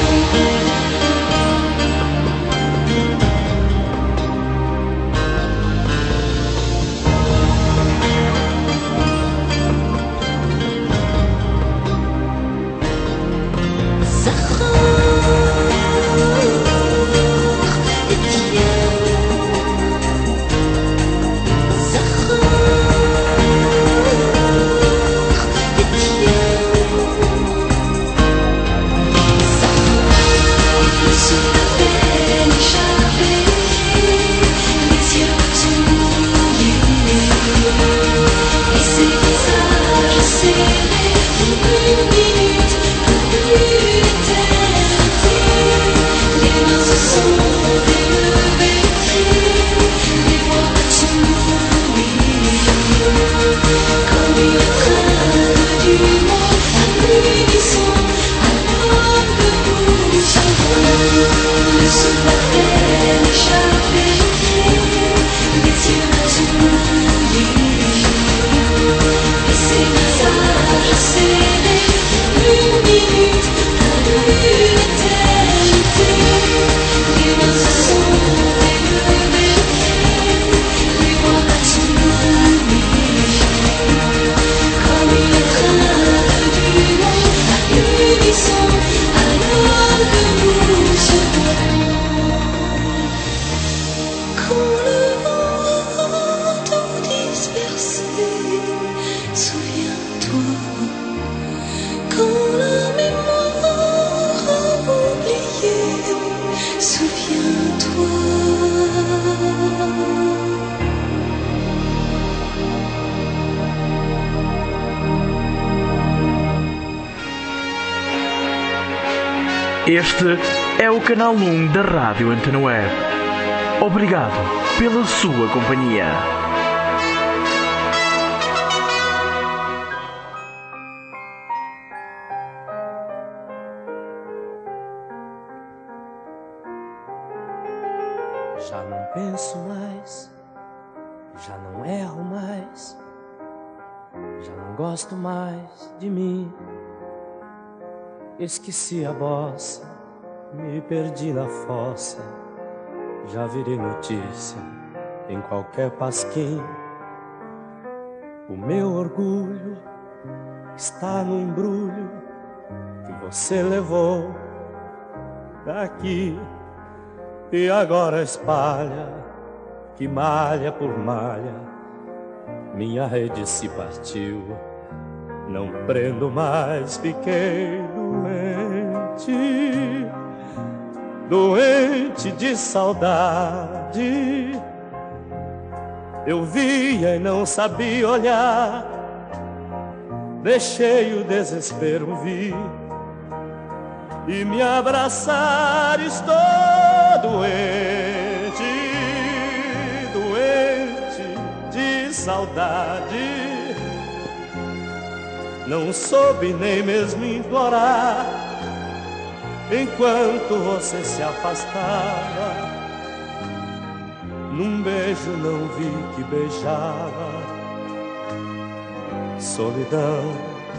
Este é o canal um da Rádio Antena Web. Obrigado pela sua companhia. mais, já não gosto mais de mim. Esqueci a bossa, me perdi na fossa, já virei notícia em qualquer pasquim. O meu orgulho está no embrulho que você levou daqui e agora espalha, que malha por malha, minha rede se partiu. Não prendo mais, fiquei doente, doente de saudade. Eu via e não sabia olhar, deixei o desespero vir e me abraçar. Estou doente, doente de saudade. Não soube nem mesmo implorar enquanto você se afastava. Num beijo não vi que beijava solidão.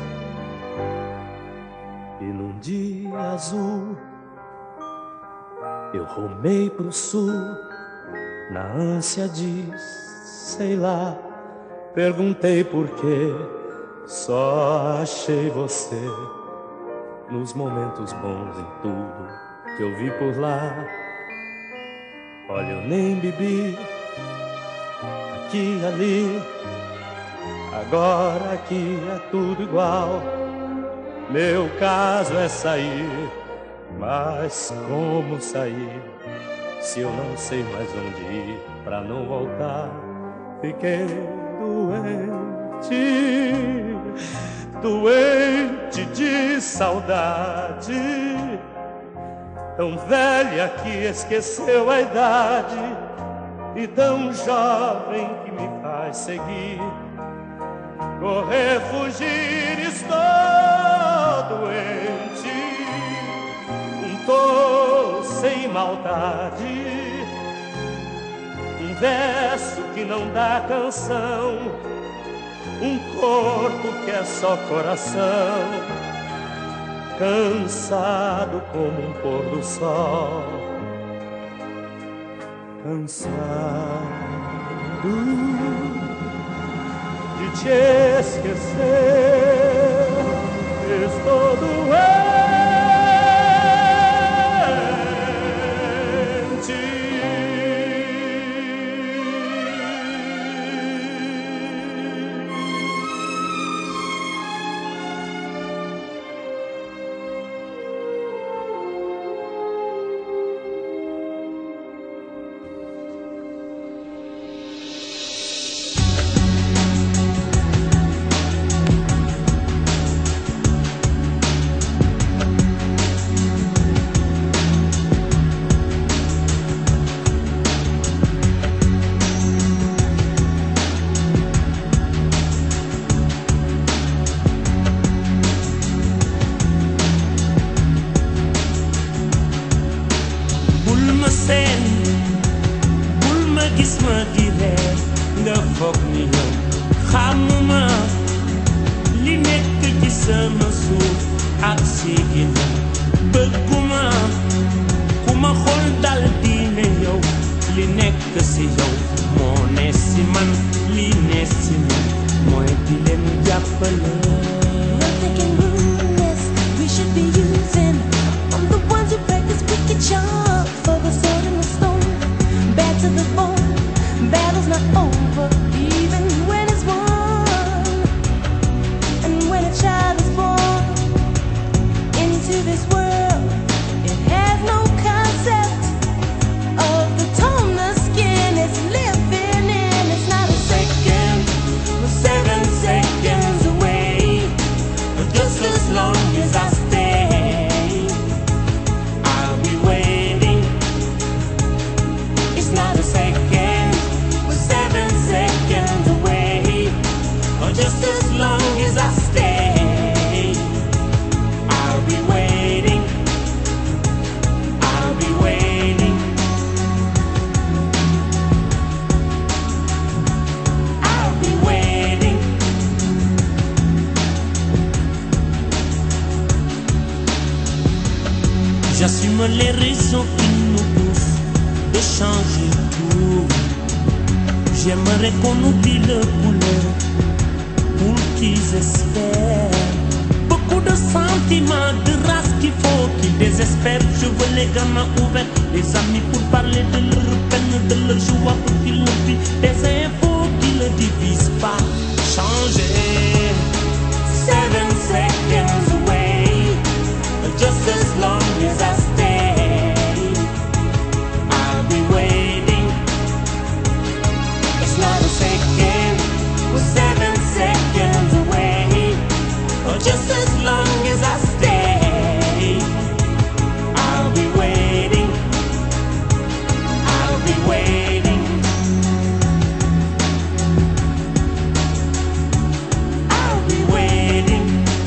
E num dia azul eu rumei pro sul na ânsia de, sei lá, perguntei por quê. Só achei você nos momentos bons, em tudo que eu vi por lá. Olha, eu nem bebi aqui e ali, agora aqui é tudo igual. Meu caso é sair, mas como sair se eu não sei mais onde ir pra não voltar? Fiquei doente, doente de saudade, tão velha que esqueceu a idade e tão jovem que me faz seguir, correr, fugir. Estou doente, um tolo sem maldade, um verso que não dá canção, um corpo que é só coração, cansado como um pôr do sol, cansado de te esquecer. Estou doente. Of the tone the skin is living in. It's not a second J'assume les raisons qui nous poussent de changer tout. J'aimerais qu'on oublie le couleur pour qu'ils espèrent. Beaucoup de sentiments, de race qu'il faut qu'ils désespèrent. Je veux les gamins ouverts, les amis pour parler de leur peine, de leur joie pour qu'ils ne vivent. Des infos qui ne divisent pas. Changer. Seven seconds away, just as long as I stay, I'll be waiting. It's not a second, we're seven seconds away, or just as long as I stay, I'll be waiting. I'll be waiting. I'll be waiting.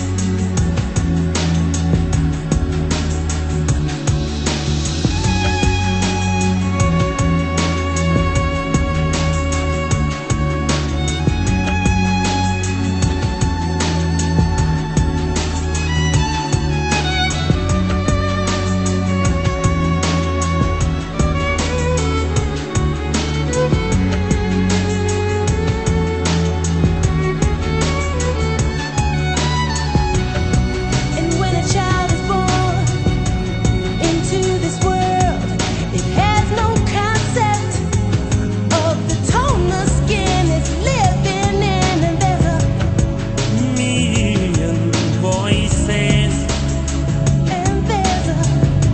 And when a child is born into this world, it has no concept of the tone the skin is living in, and there's a million voices, and there's a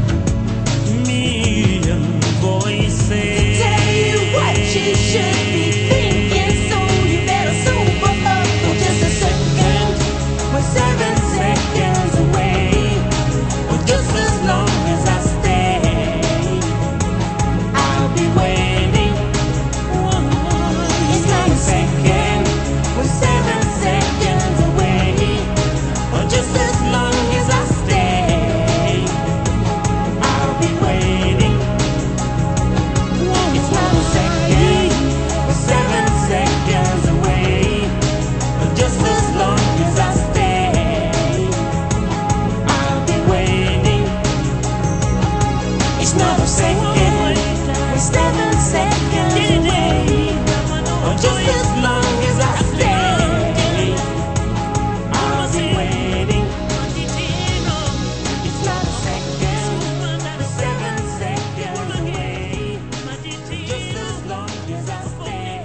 million voices to tell you what you should be thinking. So you better sober up for just a second. We're seven seconds away, or just as long as I stay, I'll be waiting. It's not a second, we're seven seconds away, or just as long as I stay, I'll be waiting. It's not a second, we're seven seconds away, or just as long as I stay, I'll be waiting. It's not a second, we're seven seconds away, or just as long as I stay, I'll be waiting. It's not a second, we're seven seconds away, just as long as I stay,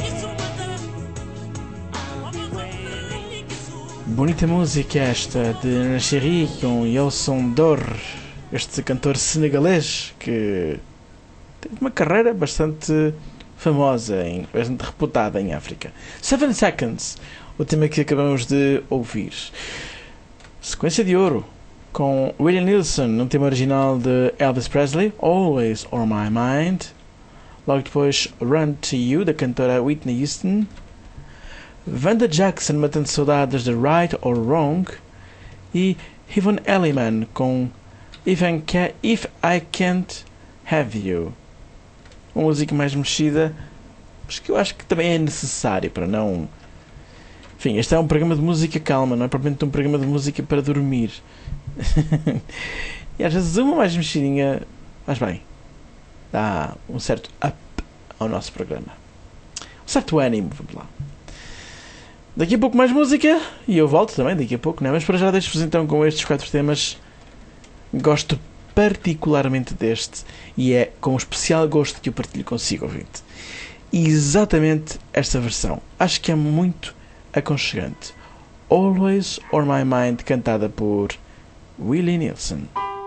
I'll be waiting. Bonita música esta de Nacheri com Youssou N'Dour, este cantor senegalês que teve uma carreira bastante famosa, em, bastante reputada em África. Seven Seconds, o tema que acabamos de ouvir. Sequência de ouro com Willie Nelson, num tema original de Elvis Presley, Always on My Mind. Logo depois Run to You, da cantora Whitney Houston. Vanda Jackson, matando saudades de Right or Wrong. E Yvonne Elliman com If I, Ca- If I Can't Have You. Uma música mais mexida, mas que eu acho que também é necessário para não... Enfim, este é um programa de música calma, não é propriamente um programa de música para dormir. E às vezes uma mais mexidinha faz bem. Dá um certo up ao nosso programa. Um certo ânimo, vamos lá. Daqui a pouco mais música, e eu volto também daqui a pouco, não é? Mas para já deixo-vos então com estes quatro temas. Gosto particularmente deste, e é com especial gosto que eu partilho consigo, ouvinte. E exatamente esta versão. Acho que é muito aconchegante. Always on My Mind, cantada por Willie Nelson.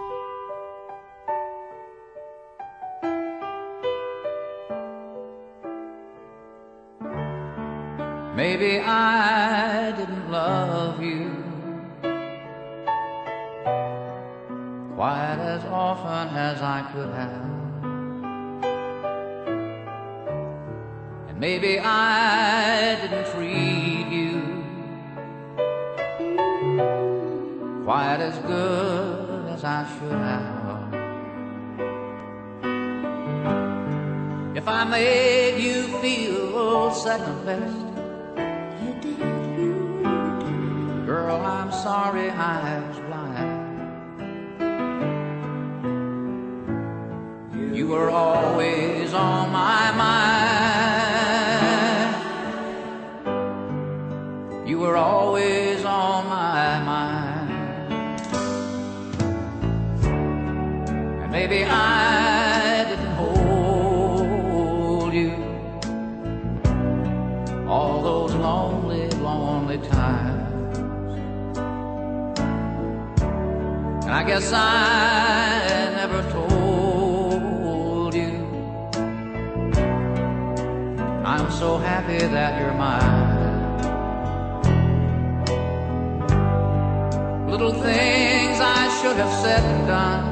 Maybe I didn't love you quite as often as I could have, and maybe I didn't treat you quite as good as I should have. If I made you feel second best, girl, I'm sorry I was blind. You were always on my mind. And maybe I didn't hold you all those lonely, lonely times. And I guess I never told you I'm so happy that you're mine. Little things I should have said and done,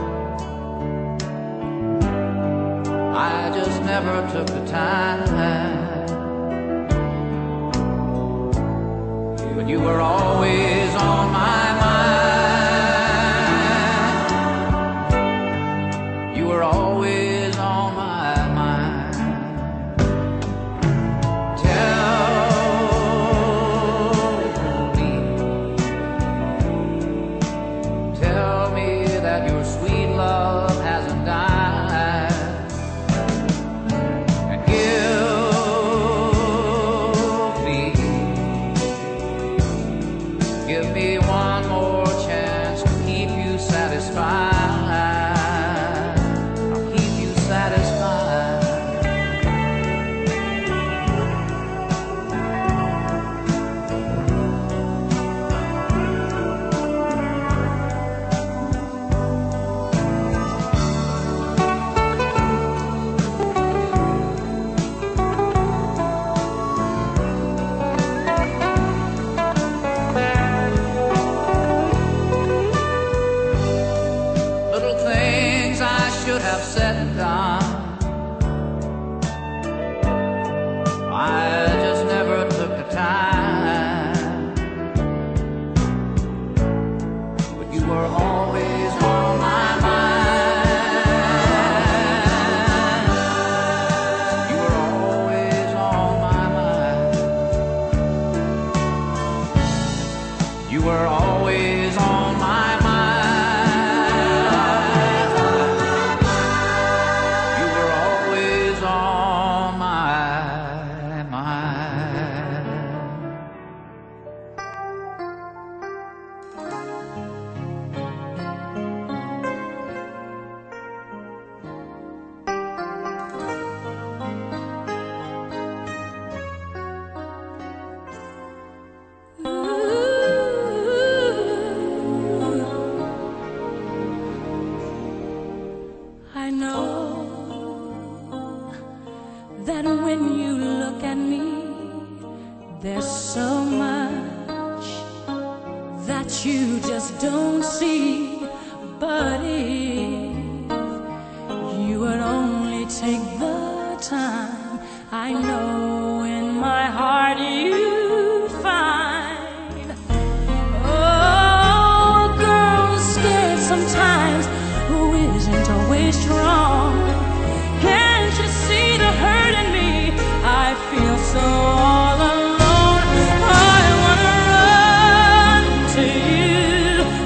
I just never took the time. But you were always on my mind. You were always on my mind. Tell me, tell me that your sweet love hasn't died. And give me, give me one more chance to keep you satisfied. I'll keep you satisfied. Little things I should have said and done, I just never took the time. But you were always on my mind. You were always on my mind. You were always on my mind. You were always on my mind. I know that when you look at me, there's so much that you just don't see. But if you would only take the time, I know in my heart you'd find. Oh, a girl's scared sometimes who isn't always strong. Can't you see the hurt in me? I feel so all alone. I wanna run to you.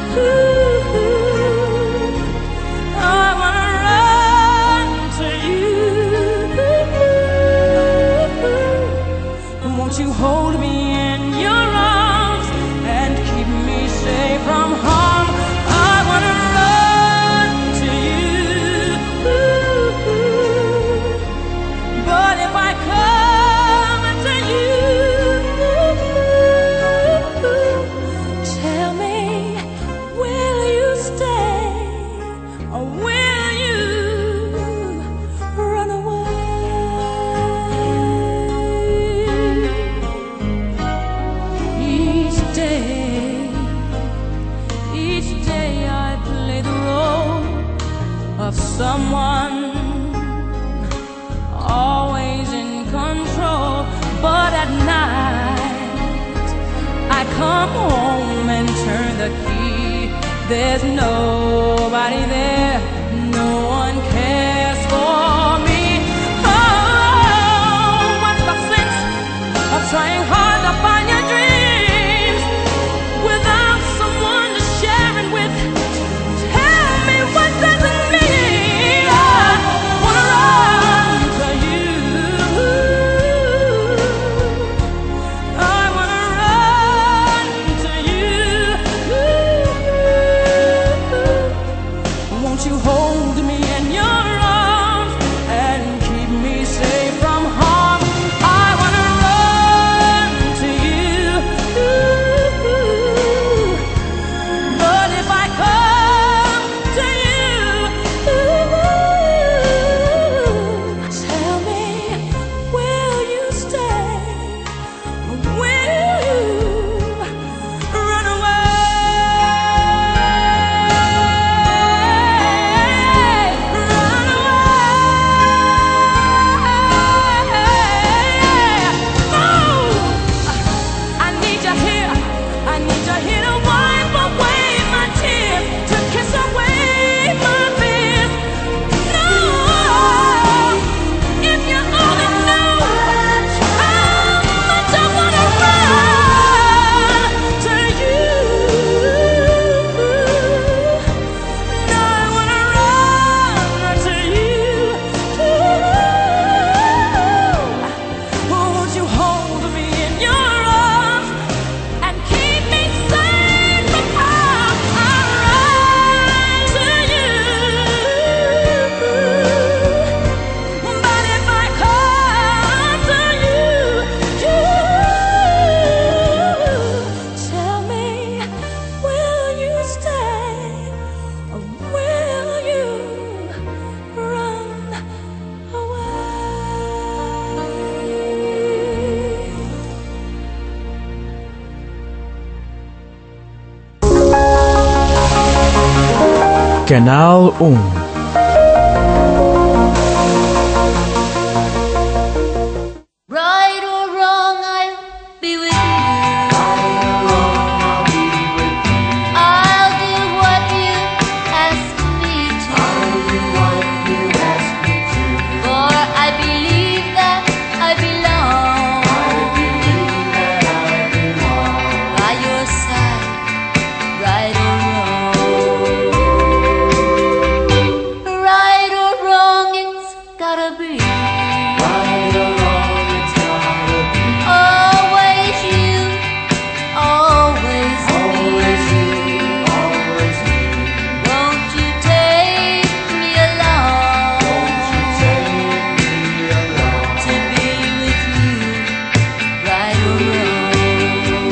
Ooh, I wanna run to you. Won't you hold me in your arms and keep me safe from harm? I wanna run to you. But if I come to you, tell me, will you stay or will you run away? Each day, each day I play the role of someone always in control. But at night I come home and turn the key. There's nobody there, no one cares for me. Oh, what's the sense of trying hard to find your dreams without someone to share it with? Tell me, what does it mean? I wanna run to you. I wanna run Canal um. Right or wrong, I'll be with you. I'll do what you ask me to. For I believe that I belong by your side, right or wrong. Right or wrong, it's gotta be. Always you, always me. Won't you take me along to be with you, right or wrong?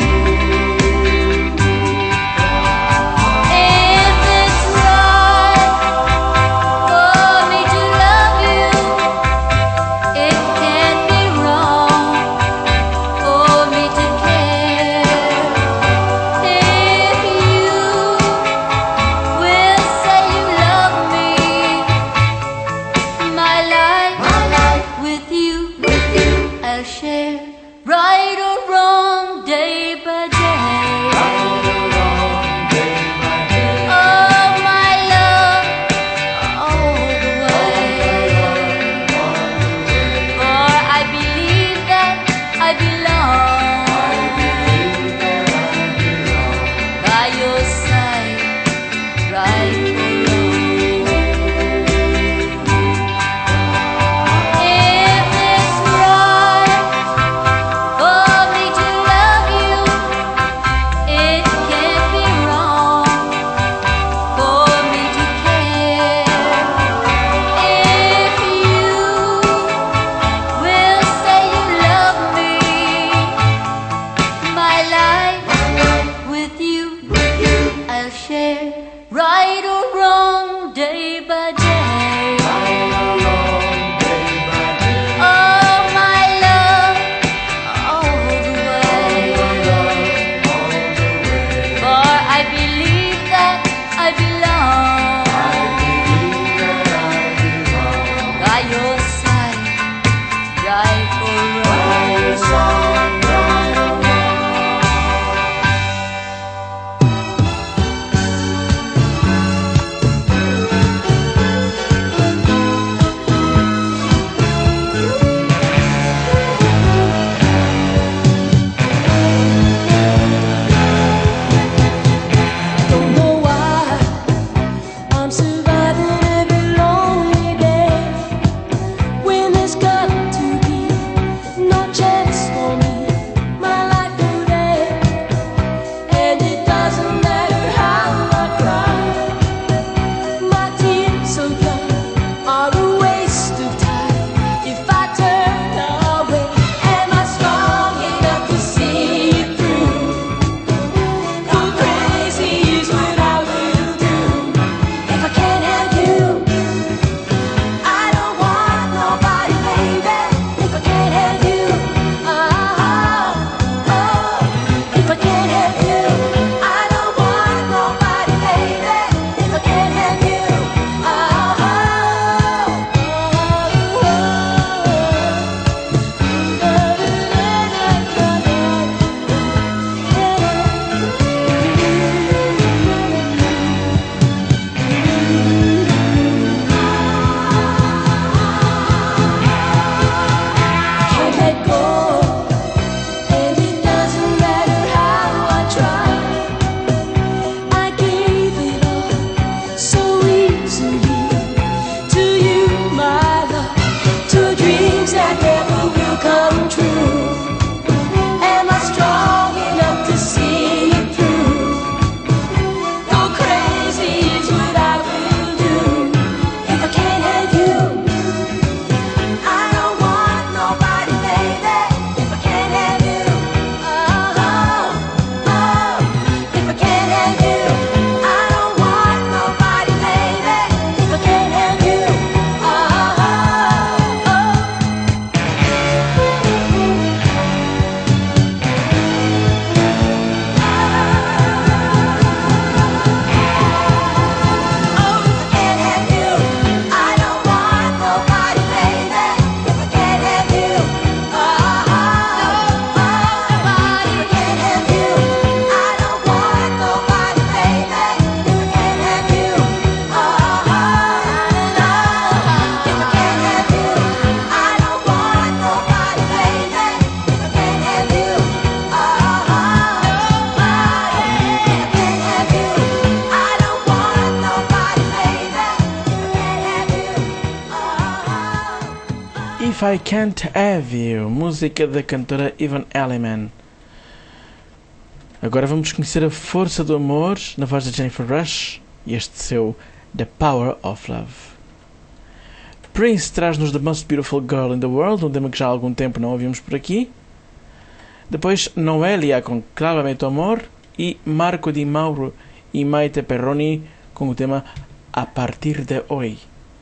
If it's right for me to love you, it can't be wrong for me to care. If you will say you love me, my life, with you, I'll share. Right or wrong, day by day. Oh, my love, all the way. For I believe that I belong by your side, right or wrong. If it's right for me to love you, it can't be wrong for me to care. If you will say you love me, my life, with you, I'll share. Right or wrong, day by day. Oh, my love, all the way. For I believe that I belong by your side, right or wrong. If I Can't Have You, música da cantora Yvonne Elliman. Agora vamos conhecer a força do amor na voz de Jennifer Rush e este seu The Power of Love. Prince traz-nos The Most Beautiful Girl in the World, um tema que já há algum tempo não ouvimos por aqui. Depois Noelia com Claramente Amor e Marco Di Mauro e Maite Perroni com o tema A Partir de Hoy.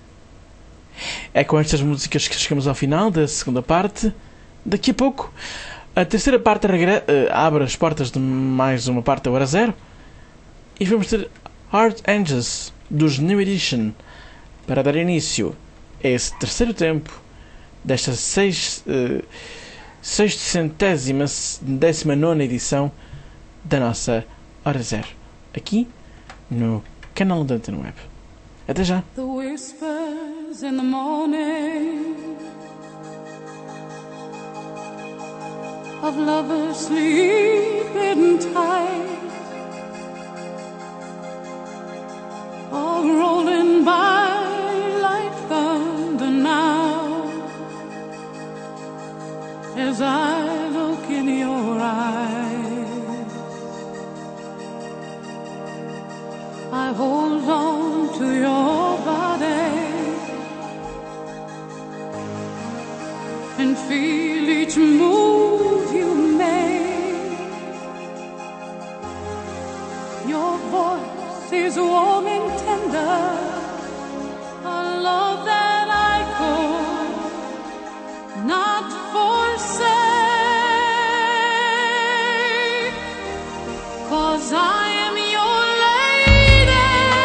É com estas músicas que chegamos ao final da segunda parte. Daqui a pouco a terceira parte regre- uh, abre as portas de mais uma parte da Hora Zero e vamos ter Heart Angels dos New Edition para dar início a esse terceiro tempo desta seis, uh, sextocentésima décima nona edição da nossa Hora Zero, aqui no canal da Antena Web. Até já! The whispers in the morning of lovers sleeping tight, all rolling by like thunder now, as I look in your eyes. I hold on to your body and feel each move you make. Your voice is warm and tender, a love that I could not forsake, 'cause I am your lady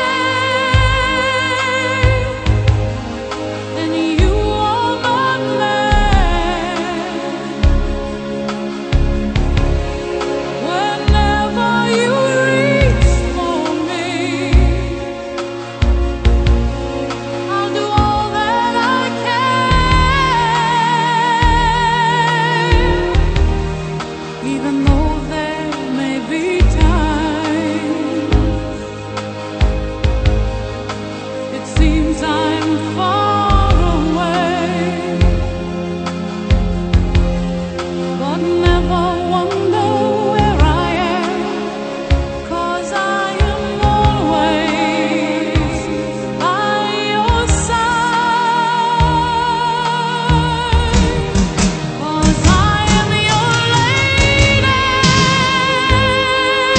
and you are my man. Whenever you reach for me, I'll do all that I can, even though there may be times it seems I'm far away, but never wonder where I am, 'cause I am always by your side, 'cause I am your lady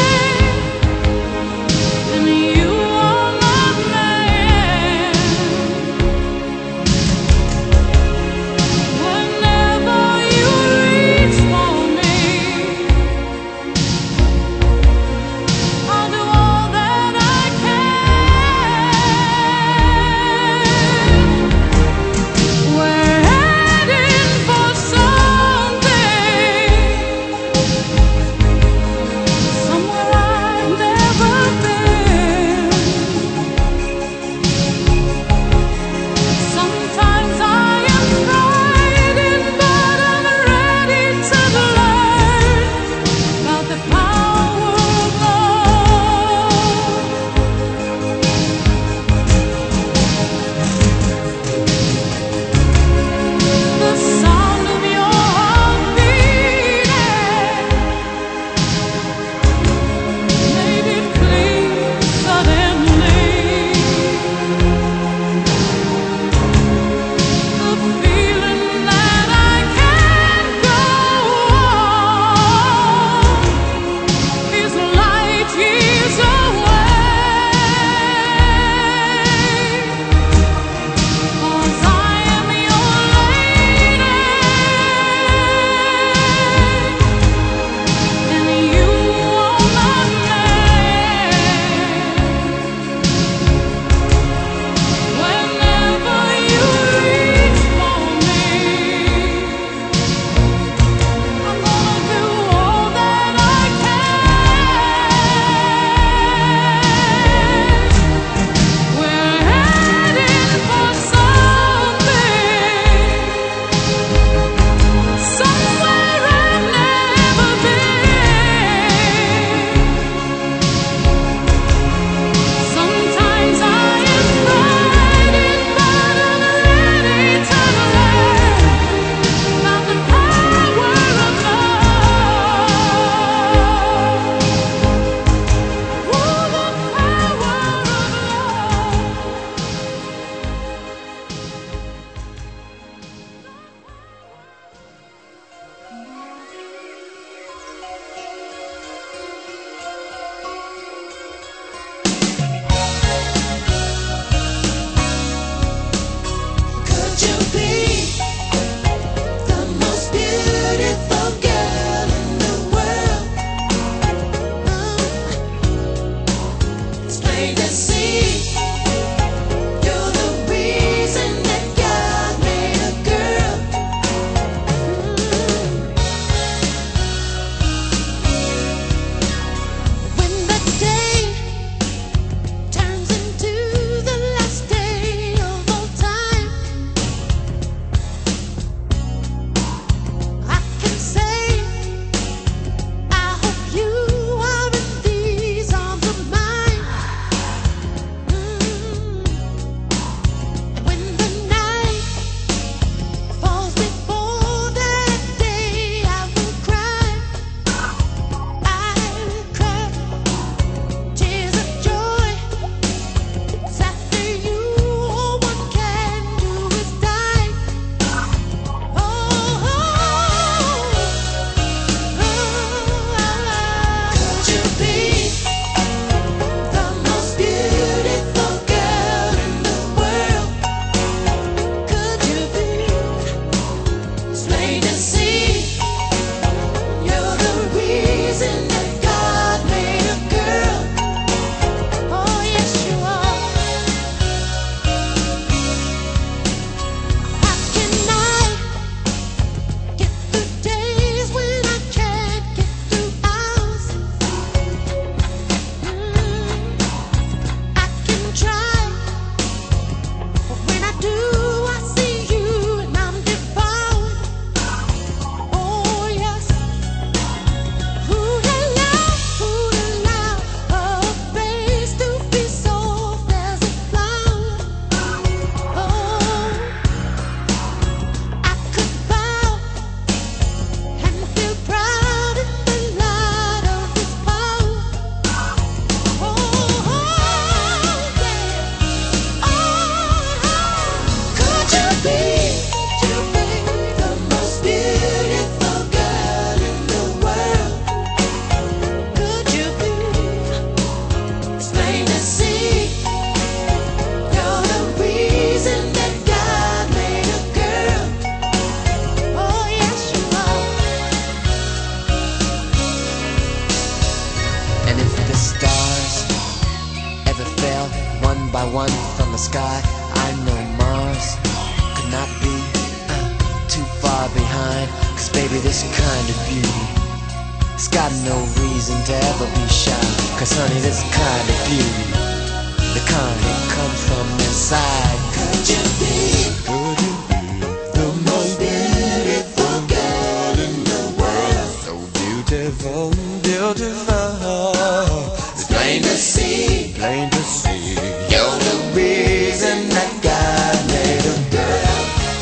one from the sky. I know Mars could not be uh, too far behind. Cause baby, this kind of beauty, it's got no reason to ever be shy. Cause honey, this kind of beauty, the kind that comes from inside. Could you be, could you be the most beautiful girl in the world? So beautiful, beautiful. It's plain to see, plain to see. You're the reason that God made a girl.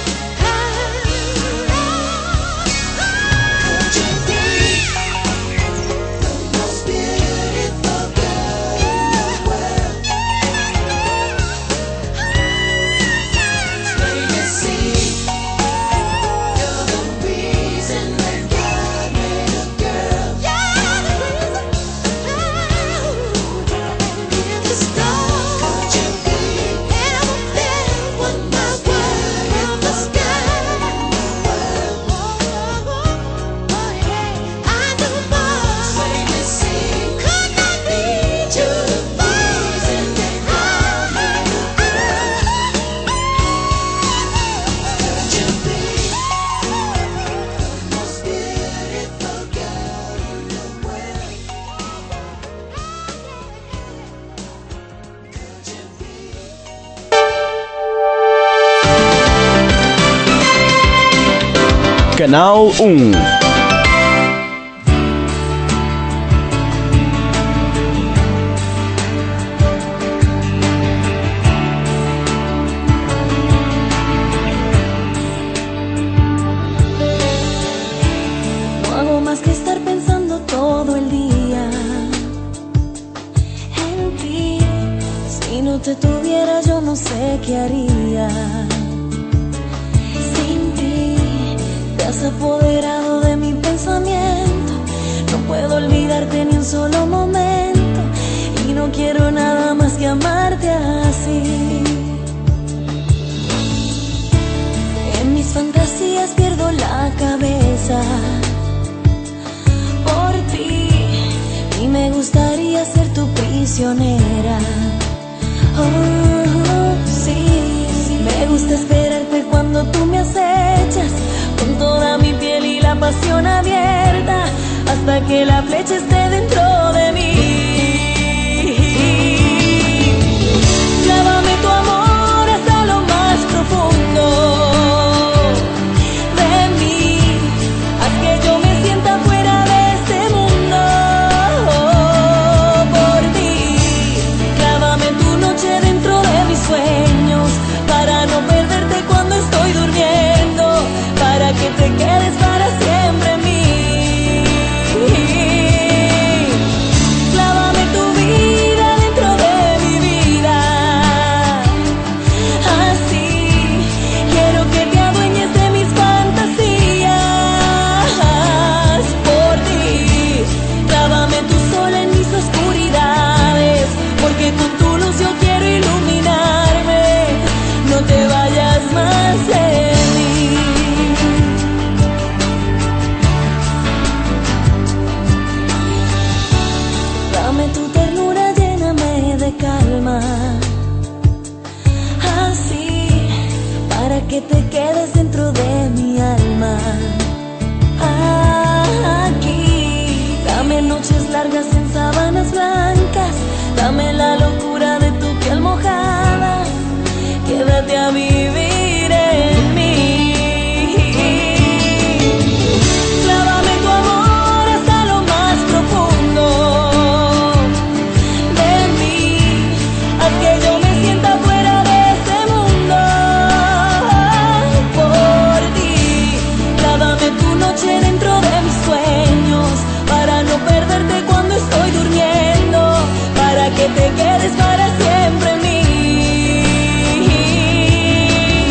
Could you be the most beautiful girl in the world? It's plain to see. You're the reason that God made a girl. You're the reason. The stars. Could you be everything when my world in the sky? I do more. Plain to see. Could not be to the reason that God made a girl. Could you be the most beautiful girl in the world? Could you be? Canal um. No hago más que estar pensando todo el día en ti. Si no te tuviera yo no sé qué haría. Sin ti te has apoderado de mi pensamiento. No puedo olvidarte ni un solo momento. Y no quiero nada más que amarte así. En mis fantasías pierdo la cabeza por ti y me gustaría ser tu prisionera. Oh, sí, me gusta esperarte cuando tú me acechas con toda mi piel y la pasión abierta hasta que la flecha esté dentro de mí. Llévame tu amor hasta lo más profundo de mí, haz que yo me sienta fuera de este mundo. Por ti, clávame tu noche dentro de mis sueños para no perderte cuando estoy durmiendo, para que te quedes para siempre en mí. Clávame tu vida dentro de mi vida, así quiero que te adueñes de mis fantasías. Por ti, clávame tu sol en mis oscuridades, porque con tu luz yo quiero iluminarme. No te vayas más de mí. Dame tu ternura, lléname de calma, así para que te quedes dentro de mi alma. Aquí, dame noches largas en sábanas blancas, dame la locura de tu piel mojada, quédate a vivir en mí. Clávame tu amor hasta lo más profundo de mí, haz que yo me sienta fuera de este mundo. Por ti, clávame tu noche dentro de mis sueños para no perderte cuando estoy durmiendo, para que te quedes para siempre en mí.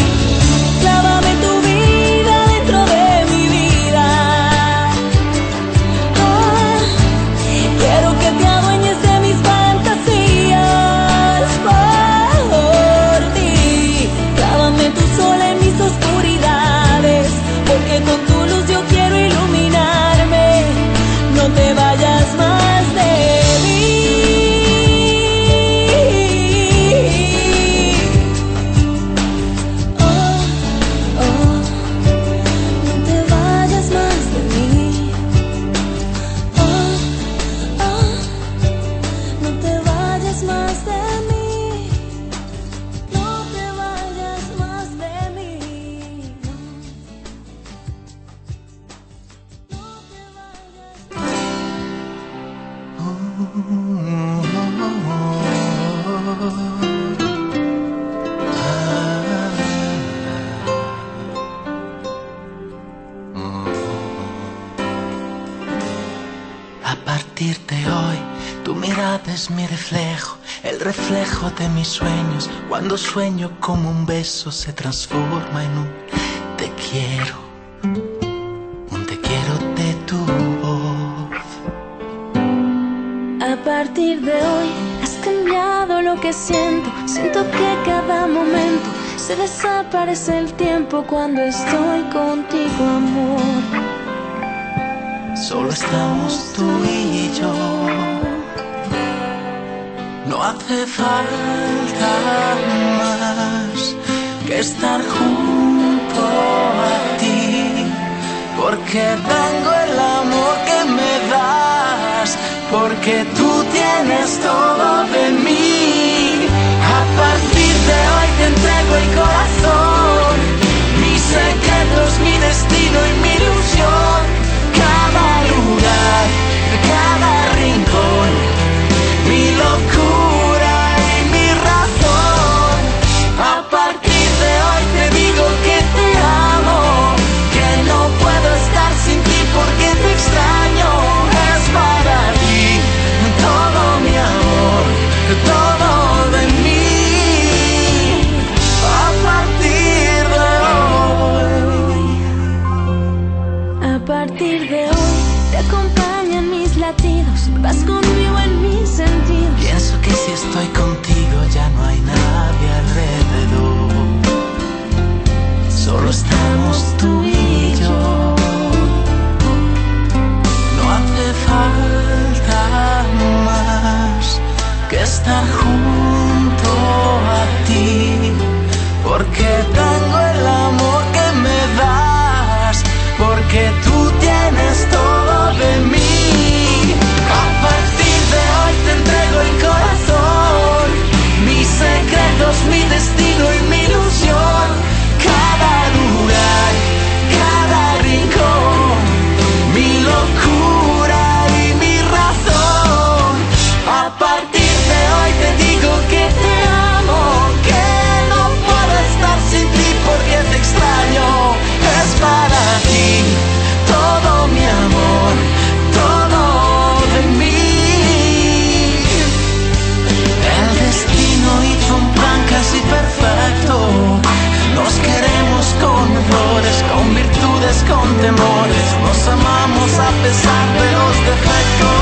A partir de hoy, tu mirada es mi reflejo, el reflejo de mis sueños. Cuando sueño como un beso se transforma en un te quiero, un te quiero de tu voz. A partir de hoy, has cambiado lo que siento. Siento que cada momento se desaparece el tiempo cuando estoy contigo, amor. Solo estamos tú y yo. No hace falta más que estar junto a ti, porque tengo el amor que me das, porque tú tienes todo de mí. A partir de hoy te entrego el corazón, mis secretos, mi destino y mi ilusión. Cada lugar, cada rincón, mi locura y mi razón. A partir de hoy te digo que te amo, que no puedo estar sin ti porque te extraño. Es para ti todo mi amor, todo de mí. A partir de hoy, a partir de hoy te acompañan mis latidos, vas conmigo en mis sentidos. Pienso que si estoy contigo ya no hay nadie alrededor. Solo estamos tú y yo. No hace falta más que estar junto a ti, porque tengo el amor que me das, porque tú tienes todo de mí. A partir de hoy te entrego el corazón, mis secretos, mi destino y mi ilusión. Cada lugar, cada rincón, mi locura y mi razón. A partir de hoy te digo que te amo, que no puedo estar sin ti porque te extraño. Es para ti todo mi amor, todo de mí. El destino hizo un plan casi perfecto. Nos queremos con flores, con virtudes, con temores. Nos amamos a pesar de los defectos.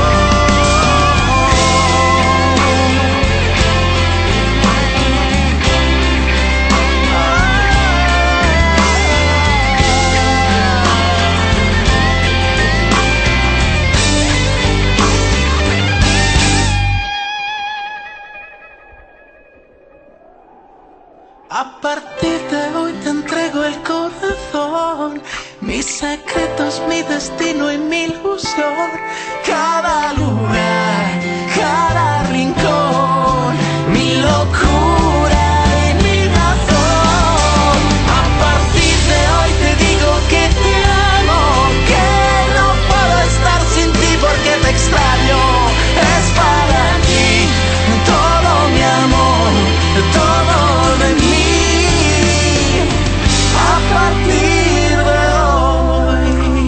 A partir de hoy te entrego el corazón, mis secretos, mi destino y mi ilusión. Cada lugar, cada rincón, mi locura y mi razón. A partir de hoy te digo que te amo, que no puedo estar sin ti porque te extraño. Es para ti todo mi amor, todo de mí. A partir de hoy.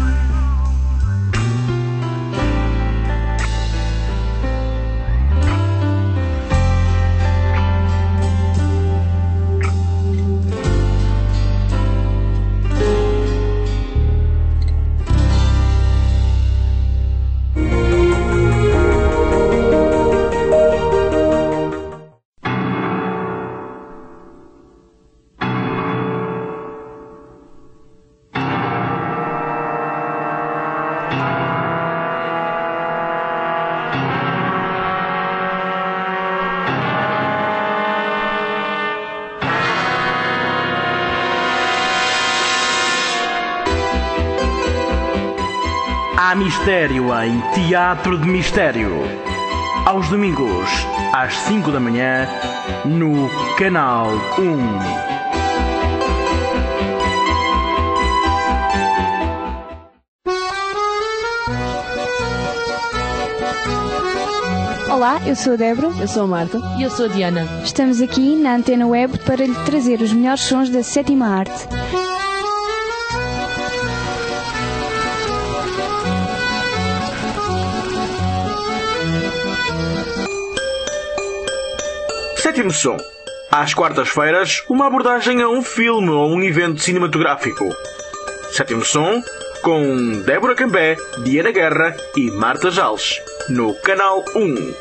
Há mistério em Teatro de Mistério. Aos domingos, às cinco da manhã, no Canal um. Olá, eu sou a Débora. Eu sou a Marta. E eu sou a Diana. Estamos aqui na Antena Web para lhe trazer os melhores sons da sétima arte. Sétimo som. Às quartas-feiras, uma abordagem a um filme ou um evento cinematográfico. Sétimo som, com Débora Cambé, Diana Guerra e Marta Jales, no Canal um.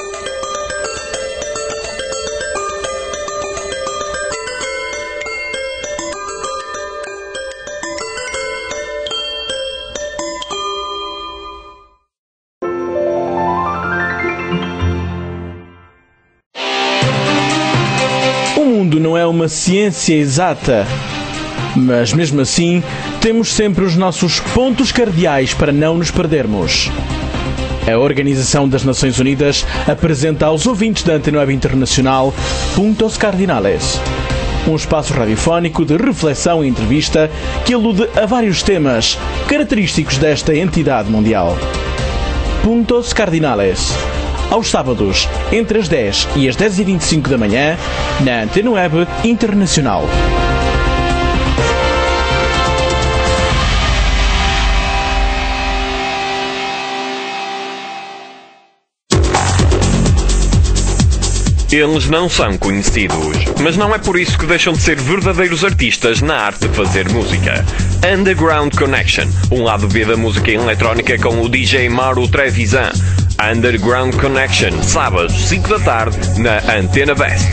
O mundo não é uma ciência exata, mas mesmo assim temos sempre os nossos pontos cardeais para não nos perdermos. A Organização das Nações Unidas apresenta aos ouvintes da Antena Web Internacional Puntos Cardinales, um espaço radiofónico de reflexão e entrevista que alude a vários temas característicos desta entidade mundial. Puntos Cardinales, aos sábados, entre as dez e as dez e vinte e cinco da manhã, na Antena Web Internacional. Eles não são conhecidos, mas não é por isso que deixam de ser verdadeiros artistas na arte de fazer música. Underground Connection, um lado B da música eletrónica com o D J Mauro Trevisan. Underground Connection, sábados, cinco da tarde, na Antena West.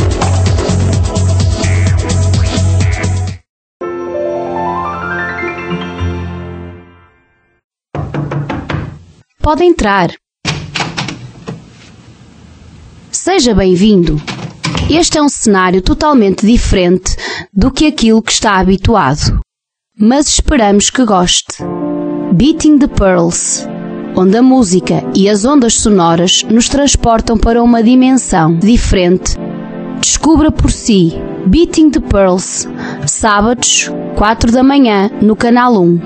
Pode entrar. Seja bem-vindo. Este é um cenário totalmente diferente do que aquilo que está habituado, mas esperamos que goste. Beating the Pearls, onde a música e as ondas sonoras nos transportam para uma dimensão diferente. Descubra por si. Beating the Pearls, sábados, quatro da manhã, no Canal um.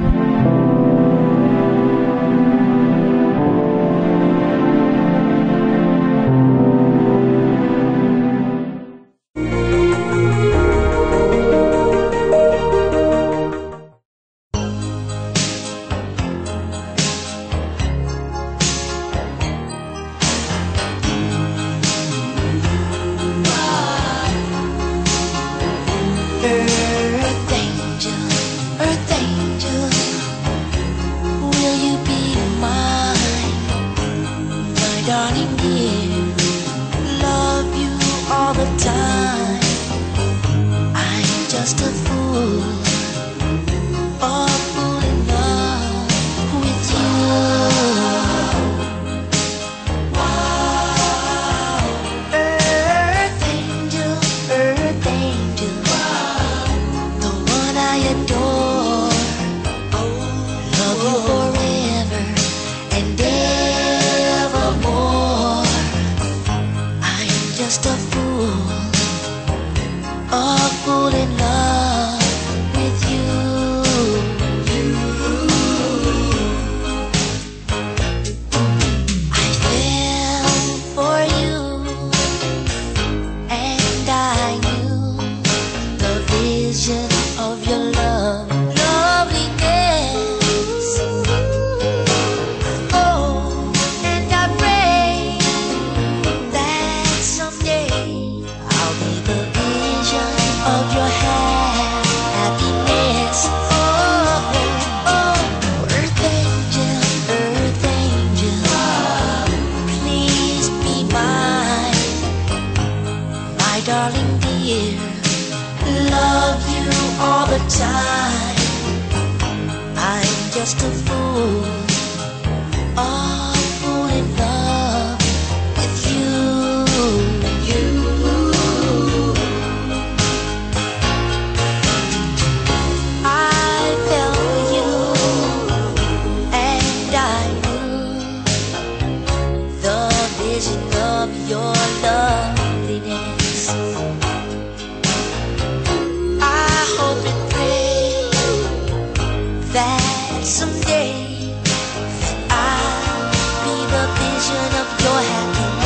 Someday I'll be the vision of your happiness.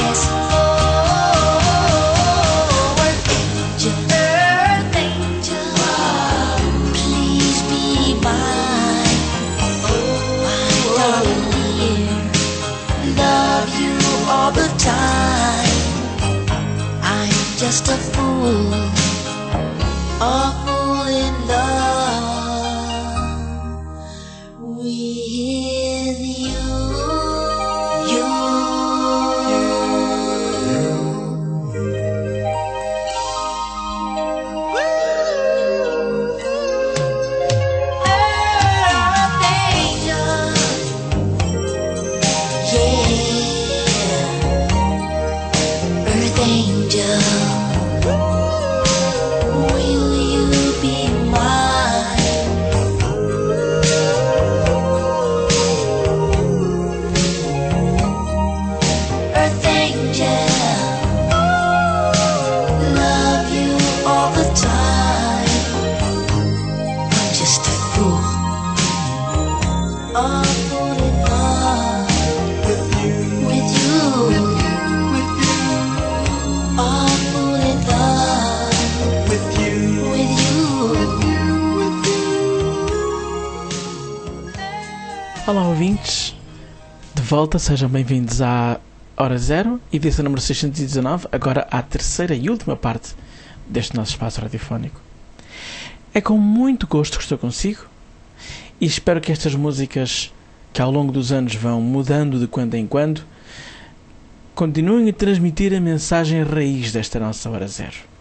just a fool, a fool in love with you. You. Earth angel, yeah. Earth angel. Olá ouvintes, de volta, sejam bem-vindos à Hora Zero, edição número seiscentos e dezanove, agora à terceira e última parte deste nosso espaço radiofónico. É com muito gosto que estou consigo e espero que estas músicas, que ao longo dos anos vão mudando de quando em quando, continuem a transmitir a mensagem raiz desta nossa Hora Zero.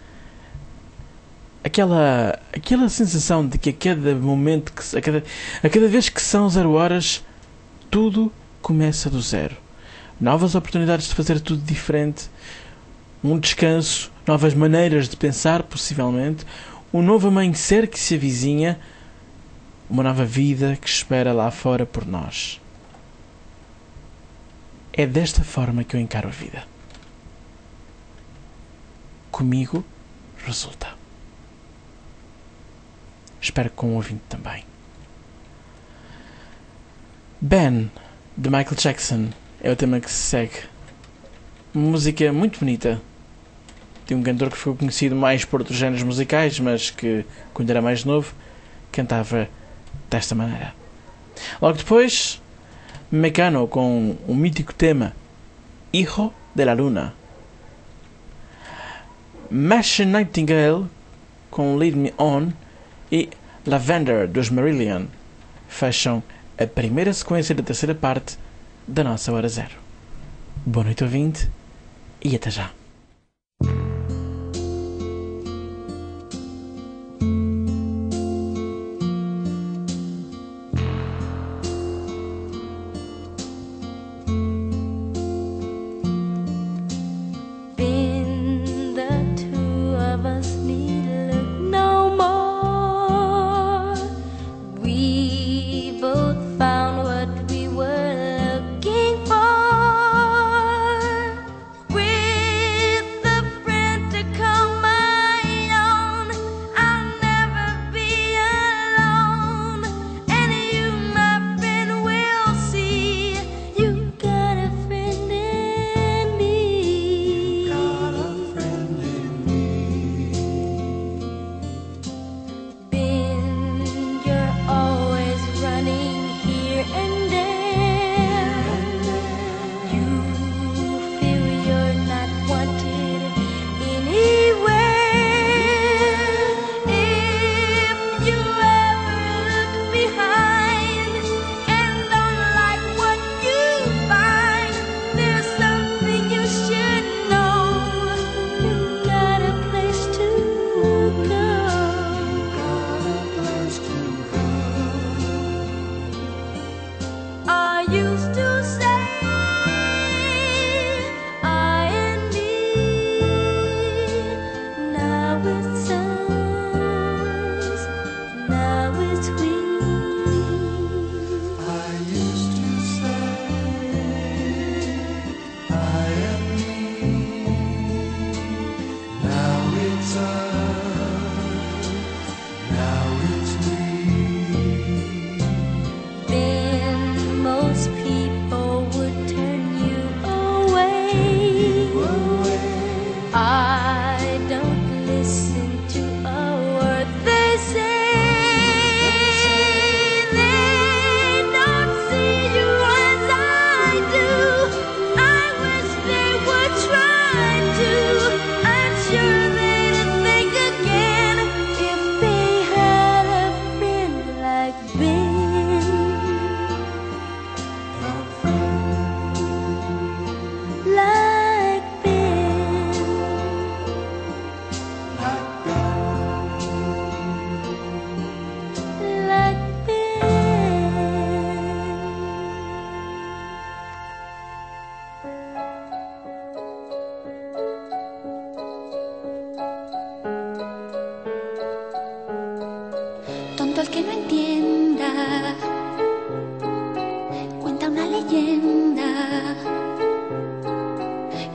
Aquela, aquela sensação de que a cada momento, que, a, cada, a cada vez que são zero horas, tudo começa do zero. Novas oportunidades de fazer tudo diferente, um descanso, novas maneiras de pensar, possivelmente, um novo amanhecer que se avizinha, uma nova vida que espera lá fora por nós. É desta forma que eu encaro a vida. Comigo resulta. Espero que com o ouvinte também. Ben, de Michael Jackson, é o tema que se segue. Uma música muito bonita, de um cantor que ficou conhecido mais por outros géneros musicais, mas que, quando era mais novo, cantava desta maneira. Logo depois, Mecano com um mítico tema, Hijo de la Luna. Machine Nightingale com Lead Me On e Lavender dos Marillion fecham a primeira sequência da terceira parte da nossa Hora Zero. Boa noite, ouvinte, e até já. With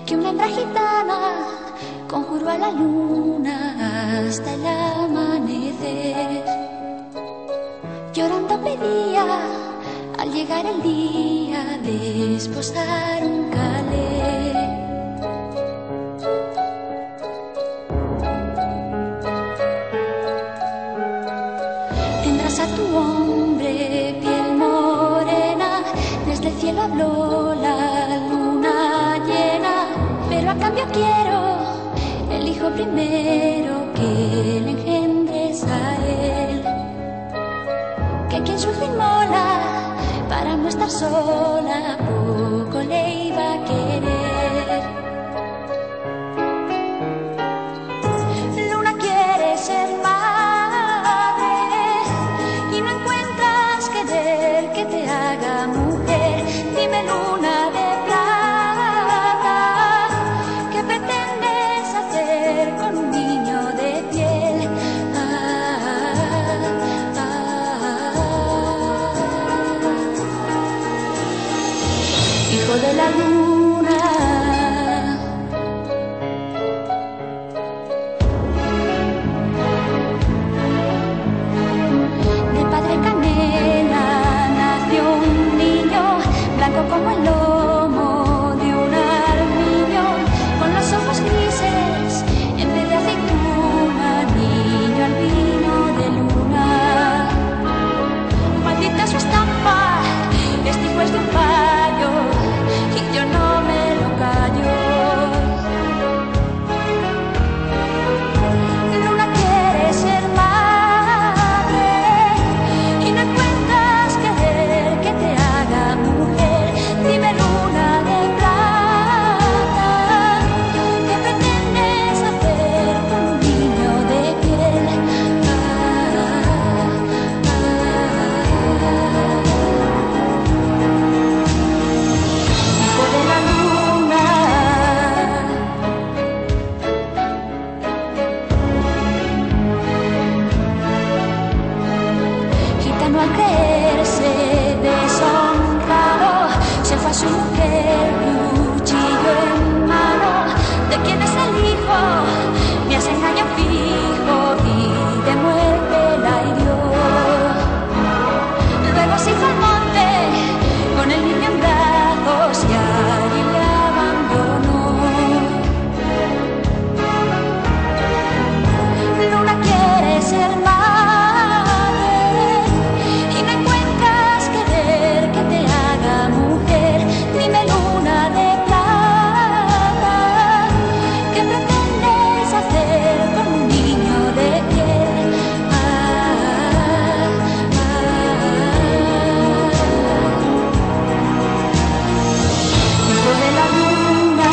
que una hembra gitana conjuró a la luna hasta el amanecer. Llorando pedía al llegar el día de esposar un calé. Tendrás a tu hombre piel morena, desde el cielo habló la luna llena, pero a cambio quiero el hijo primero que le engendres a él. Que quien su fin mola para no estar sola, poco le iba a querer. Luna quiere ser madre y no encuentras querer que te haga mujer. Dime, luna de plata, ¿qué pretendes hacer con un niño de piel? Hijo de la luna, del padre canela nació un niño, blanco como el lomo de un armiño, con los ojos grises en vez de aceituna, niño albino de luna. Maldita su estampa, este hijo es de un payo, y yo no me lo callo. Luna quiere ser madre y no encuentras querer que te haga mujer. Dime, luna de plata, ¿qué pretendes hacer con un niño de piel? Hijo de la luna, gitano al creerse deshonrado, se fue a su mujer, cuchillo en mano. ¿De quién es el hijo? Me hace engaño fijo y de muerte la hirió. Luego se hizo al monte con el niño en brazos y allí le abandonó. Luna quiere ser madre y no encuentras querer que te haga mujer. Dime, luna de plata, ¿qué pretendes hacer con un niño de piel? Ah, Hijo de la luna,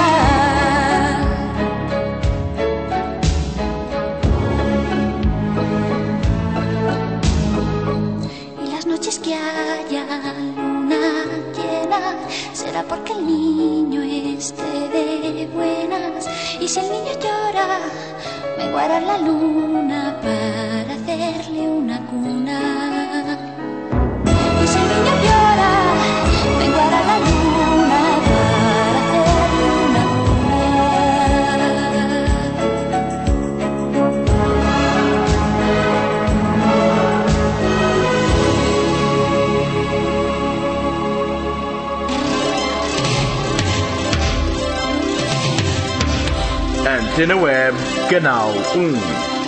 y las noches que haya luna llena será porque el niño esté de buenas. Y si el niño llora, me guarda la luna para hacerle una cuna. Y si el niño llora, me guarda la luna para hacerle una Antena Web, Canal um.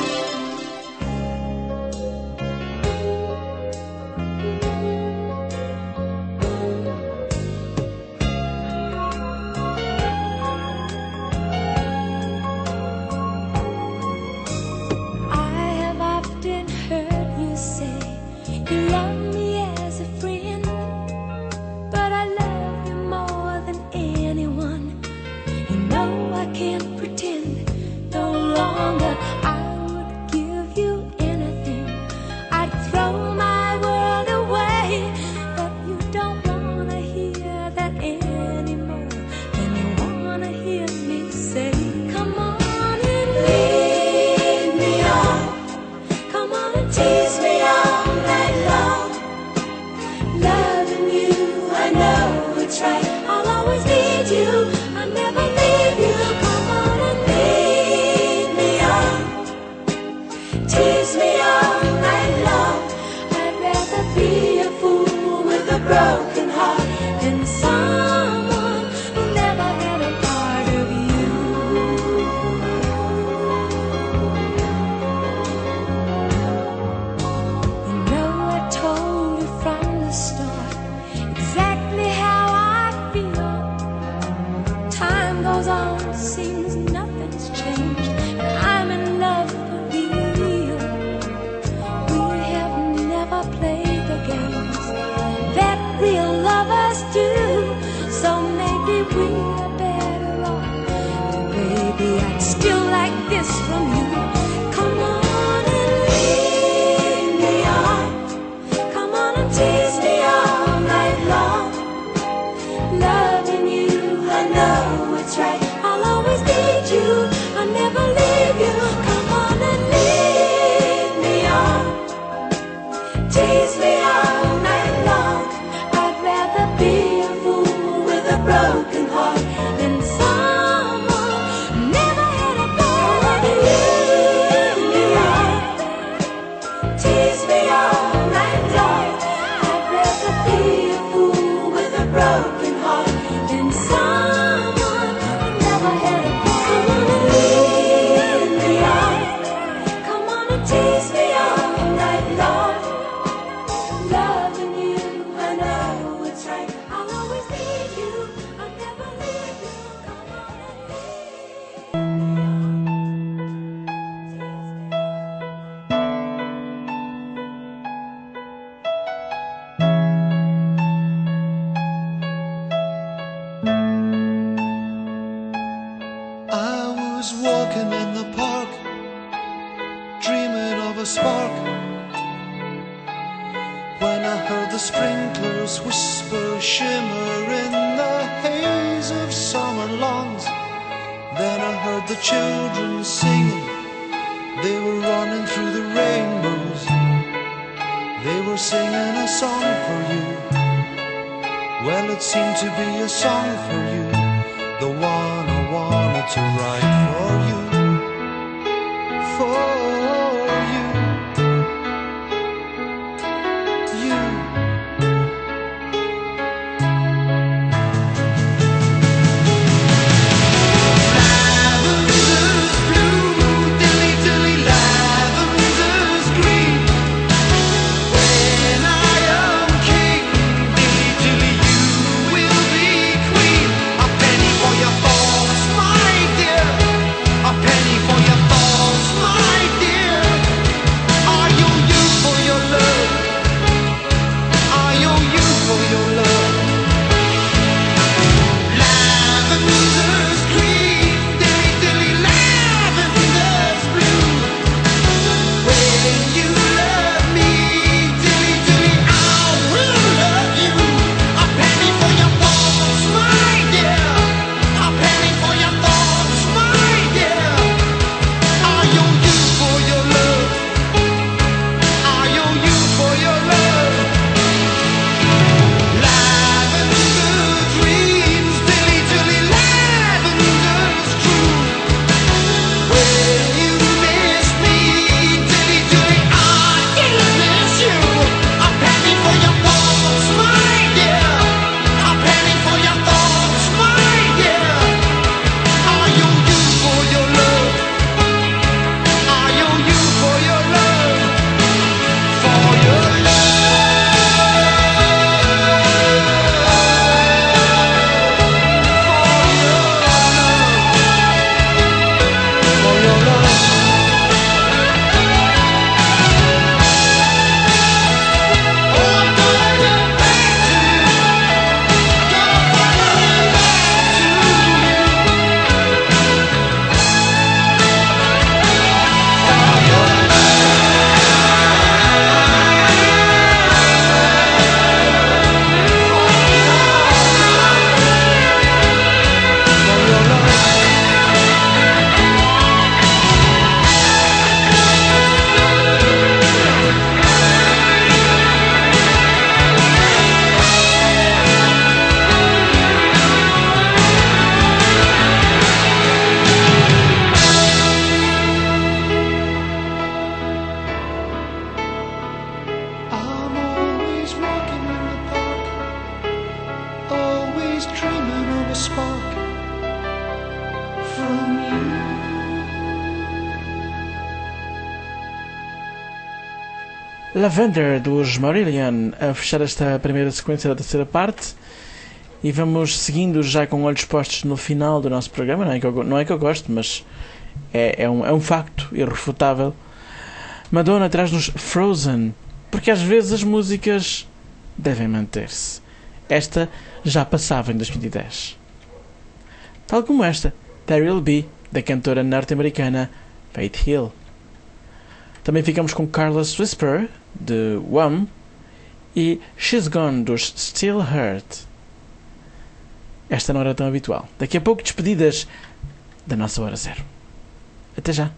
I have often heard you say you love me as a friend, but I love you more than anyone. You know I can't pretend no longer. I maybe we are better off. And baby, I'd still like this from you. Come on and lead me on. Come on and tease me all night long. Loving you, I know it's right. I'll always need you, I'll never leave you. Come on and lead me on. Tease me all night long. I'd rather be a fool with a broken heart than someone who never had a thought. Lead me on. Tease me all night long. I'd rather be a fool with a broken heart than someone who never had a thought. Come on and lead me on. Come on and tease me all night long. Loving you, I know it's right. I'll always need you, I'll never leave you. Come on and lead me on. I was walking in the park, dreaming of a spark, when I heard the sprinklers whisper, shimmer in the haze of summer lawns. Then I heard the children singing, they were running through the rainbows. They were singing a song for you. Well, it seemed to be a song for you, the one I wanted to write for you, for you, you. Lavender's blue, dilly dilly, lavender's green. When I am king, dilly dilly, you will be queen. A penny for your thoughts, my dear. A penny for your thoughts, my dear. I owe you for your love. I owe you for your love. Lavender's green, dilly dilly, lavender's blue. When you love me, dilly dilly, I will love you. A penny for your thoughts, my dear. A penny for your thoughts, my dear. I owe you for your love. I owe you for your love. Lavender dreams, dilly dilly, lavender's true. When you miss me, dilly dilly, I will miss you. A penny for your thoughts, my dear. A penny for your thoughts, my dear. I owe you for your love. I owe you for your love. For your love. For your love. Oh, I'm gonna get back to you. Gonna get back to you. For your I'm always walking in the park, always dreaming of a spark from you. Lavender dos Marillion a fechar esta primeira sequência da terceira parte, e vamos seguindo já com olhos postos no final do nosso programa. Não é que eu, não é que eu gosto, mas é, é, um, é um facto irrefutável. Madonna traz-nos Frozen, porque às vezes as músicas devem manter-se. Esta já passava em dois mil e dez. tal como esta, There Will Be, da cantora norte-americana Faith Hill. Também ficamos com Carlos Whisper, de Wham, e She's Gone, dos Still Hurt. Esta não era tão habitual. Daqui a pouco, despedidas da nossa Hora Zero. Até já!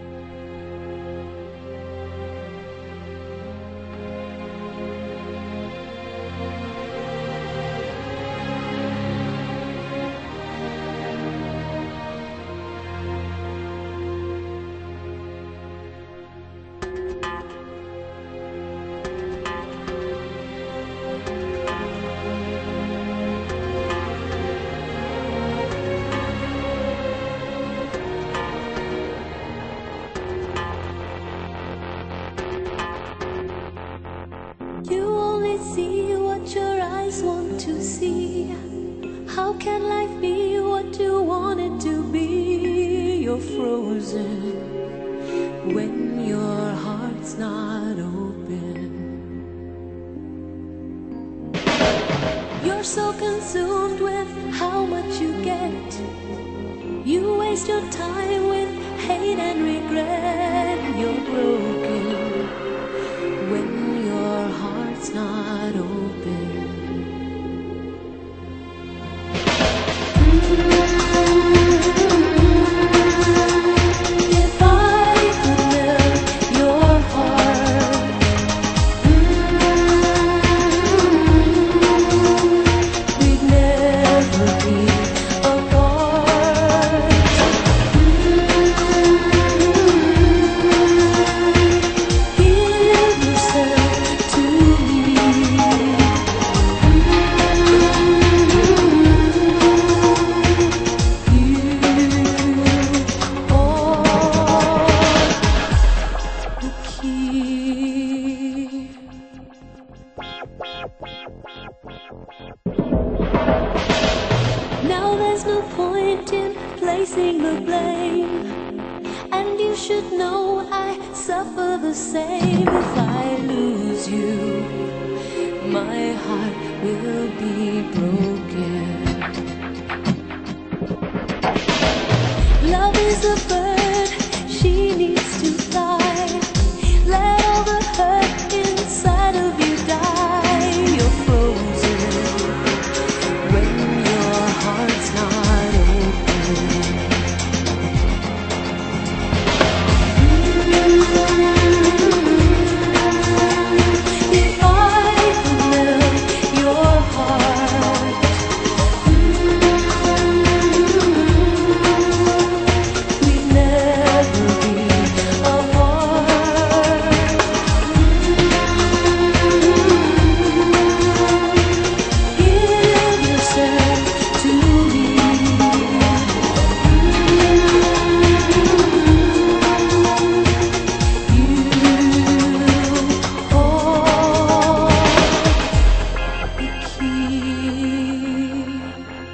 You only see what your eyes want to see. How can life be what you want it to be? You're frozen when your heart's not open. You're so consumed with how much you get. You waste your time with hate and regret. You're broken when your heart's not open. If I could melt your heart, we'd never be apart. Give yourself to me. You are the key. Now there's no point in placing the blame, and you should know I suffer the same. If I lose you, my heart will be broken. Love is a bird, she needs to fly. Let all the hurt inside of you die. You're frozen when your heart's not open. If I could melt your heart, we'd never be apart. Give yourself to me. You are the key.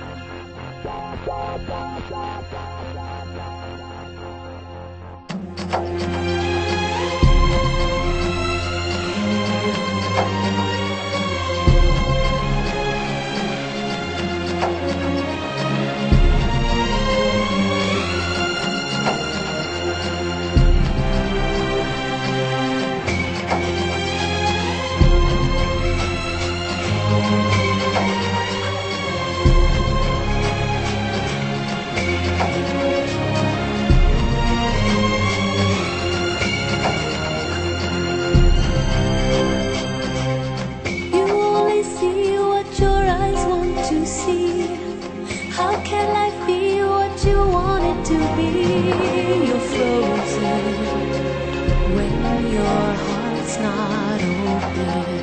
You only see what your eyes want to see. How can life be what you want it to be? You're frozen when your heart's not open.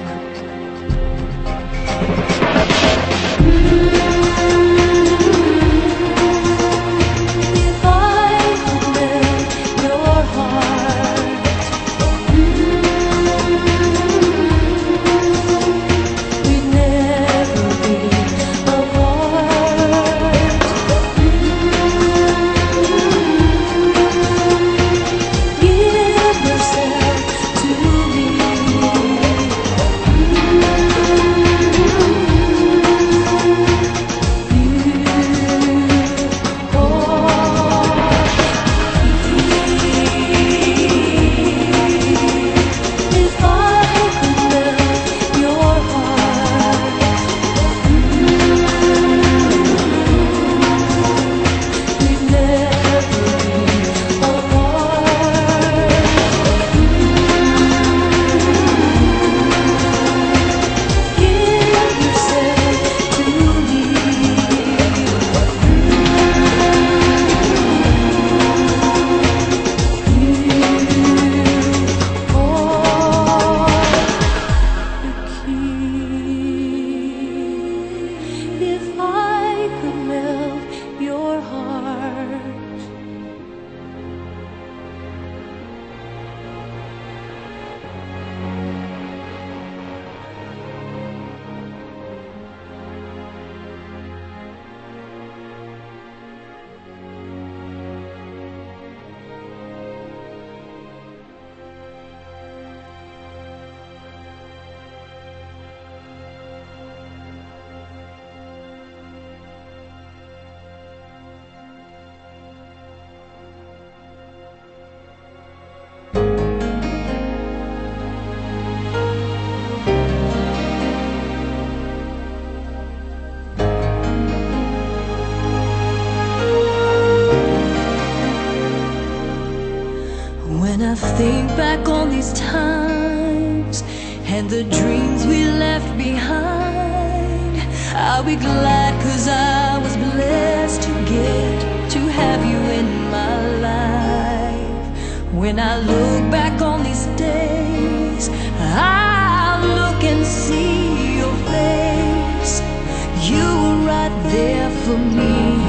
If I could melt your heart, we'd never be apart. Give yourself to me. think back on these times and the dreams we left behind, I'll be glad 'cause I was blessed to get to have you in my life. When I look back on these days, I'll look and see your face. You were right there for me.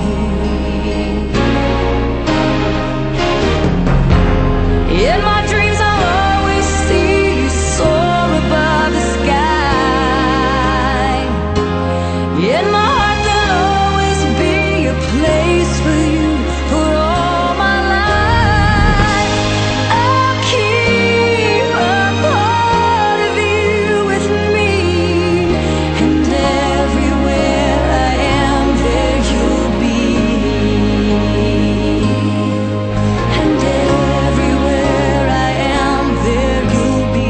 In my dreams I'll always see you soar above the sky. In my heart there'll always be a place for you for all my life. I'll keep a part of you with me, and everywhere I am there you'll be. And everywhere I am there you'll be.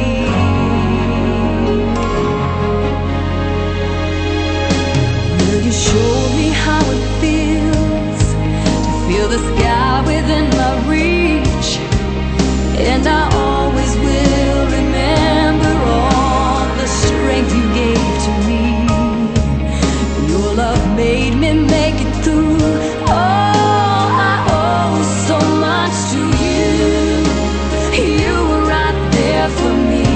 Will you show me how it feels to feel the sky within my reach? And I always will remember all the strength you gave to me. Your love made me make it through. Oh, I owe so much to you. You were right there for me.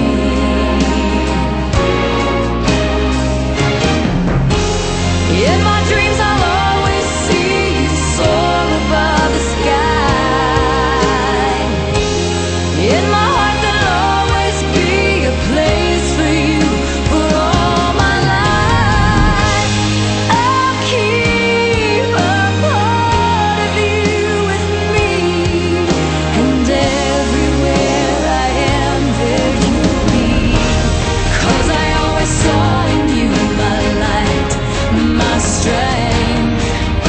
In my dreams I'll always see you soar above the sky. In my heart there'll always be a place for you for all my life. I'll keep a part of you with me, and everywhere I am there you'll be. 'Cause I always saw in you my light, my strength.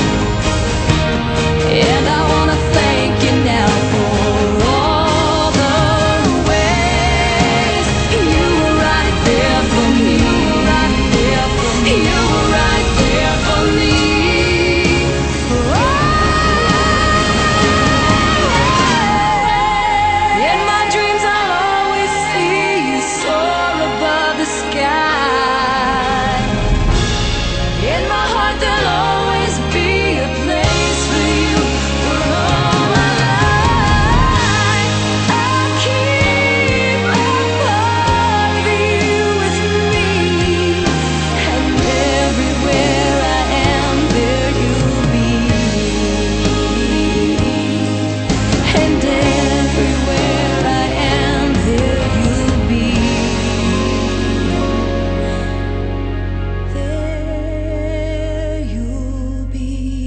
And I wanna thank you now for all the ways you were right there for me. You were right there for me. In my dreams I'll always see you soar above the sky. In my heart there'll always be a place for you for all my life. I'll keep a part of you with me, and everywhere I am there you'll be. And everywhere I am there you'll be. There you'll be.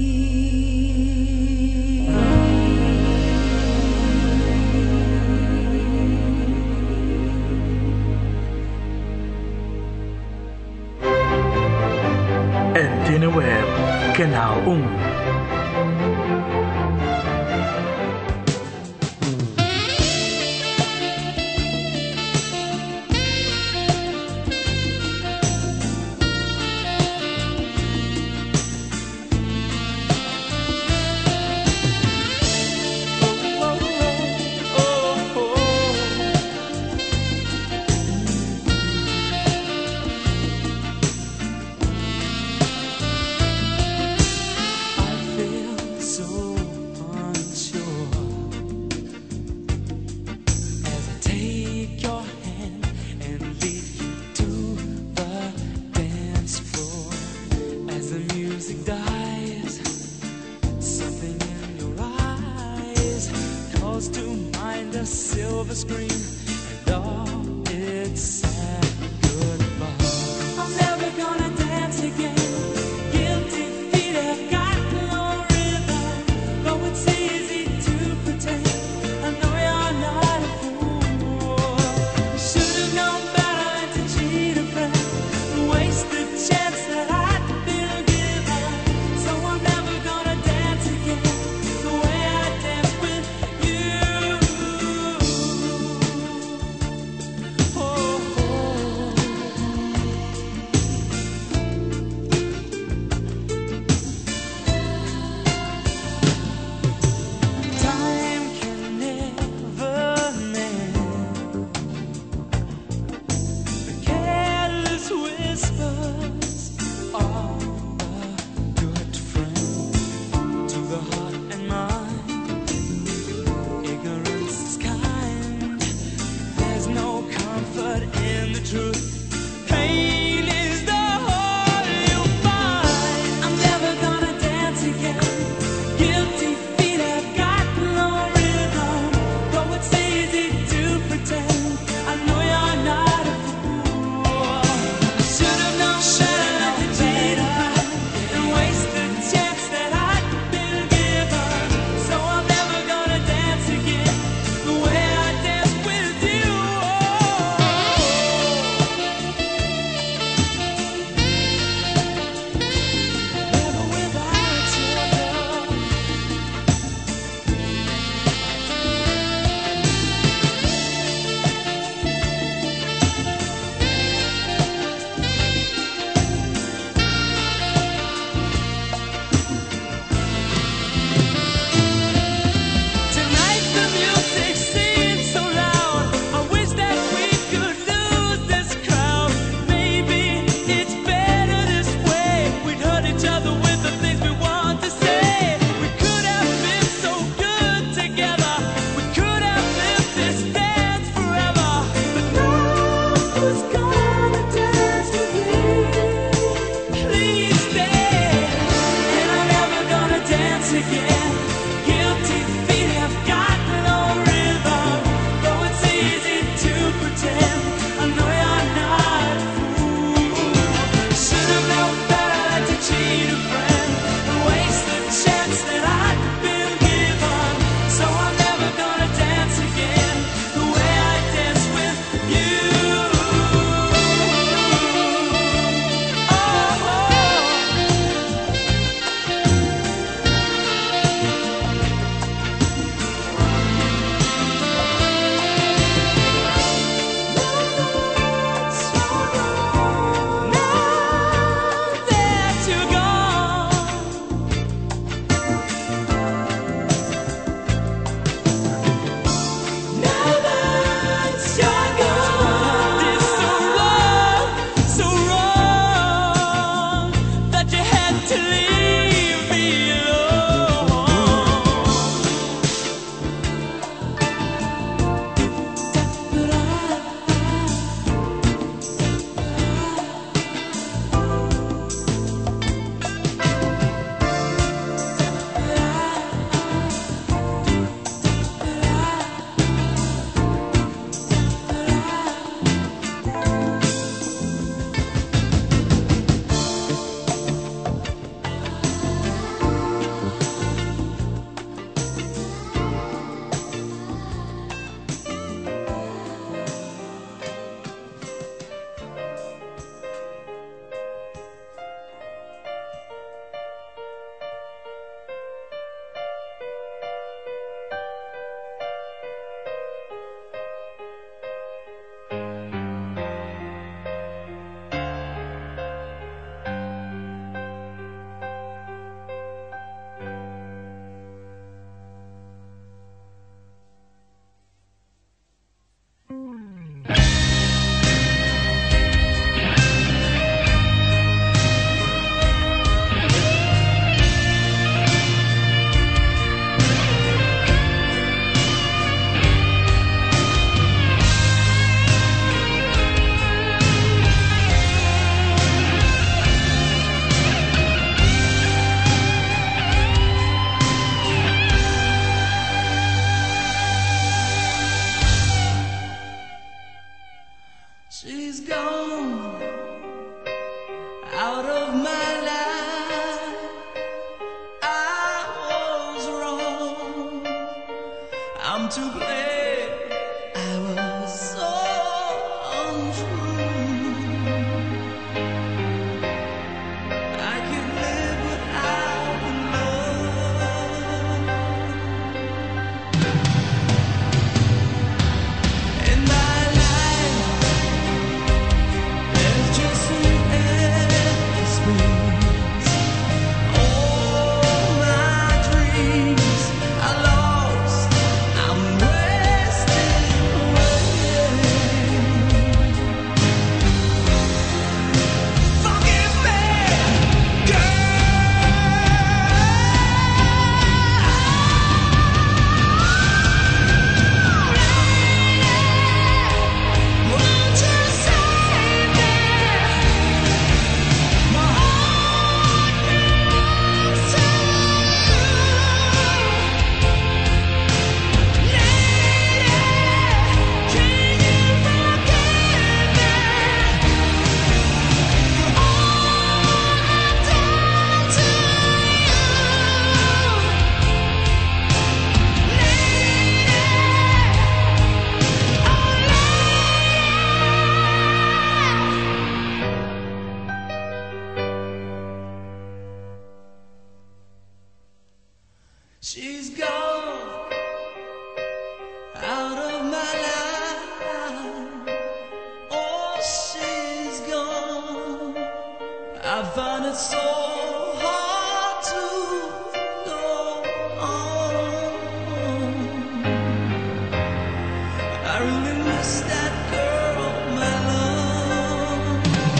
Antena Web, Canal um. Silver screen and all its sad goodbye. I'm never gonna dance again. Guilty feet have got no rhythm. Though it's easy to pretend, I know you're not a fool. You should have known better than to cheat a friend and waste the chance that I'd been given. So I'm never gonna dance again the way I danced with you. She's gone out of my life. Oh, she's gone. I find it so hard to go on. I really miss that girl, my love.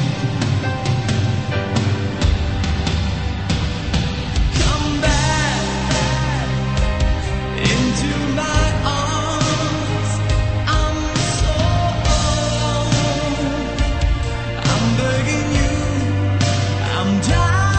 Come back into my arms. I'm so alone. I'm begging you. I'm dying.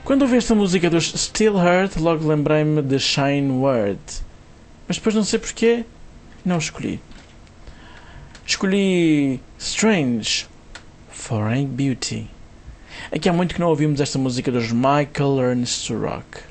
Quando ouvi esta música dos Still Hurt, logo lembrei-me de Shine Word. Mas depois não sei porquê, não escolhi. Escolhi Strange, Foreign Beauty. Aqui há muito que não ouvimos esta música dos Michael Learns to Rock.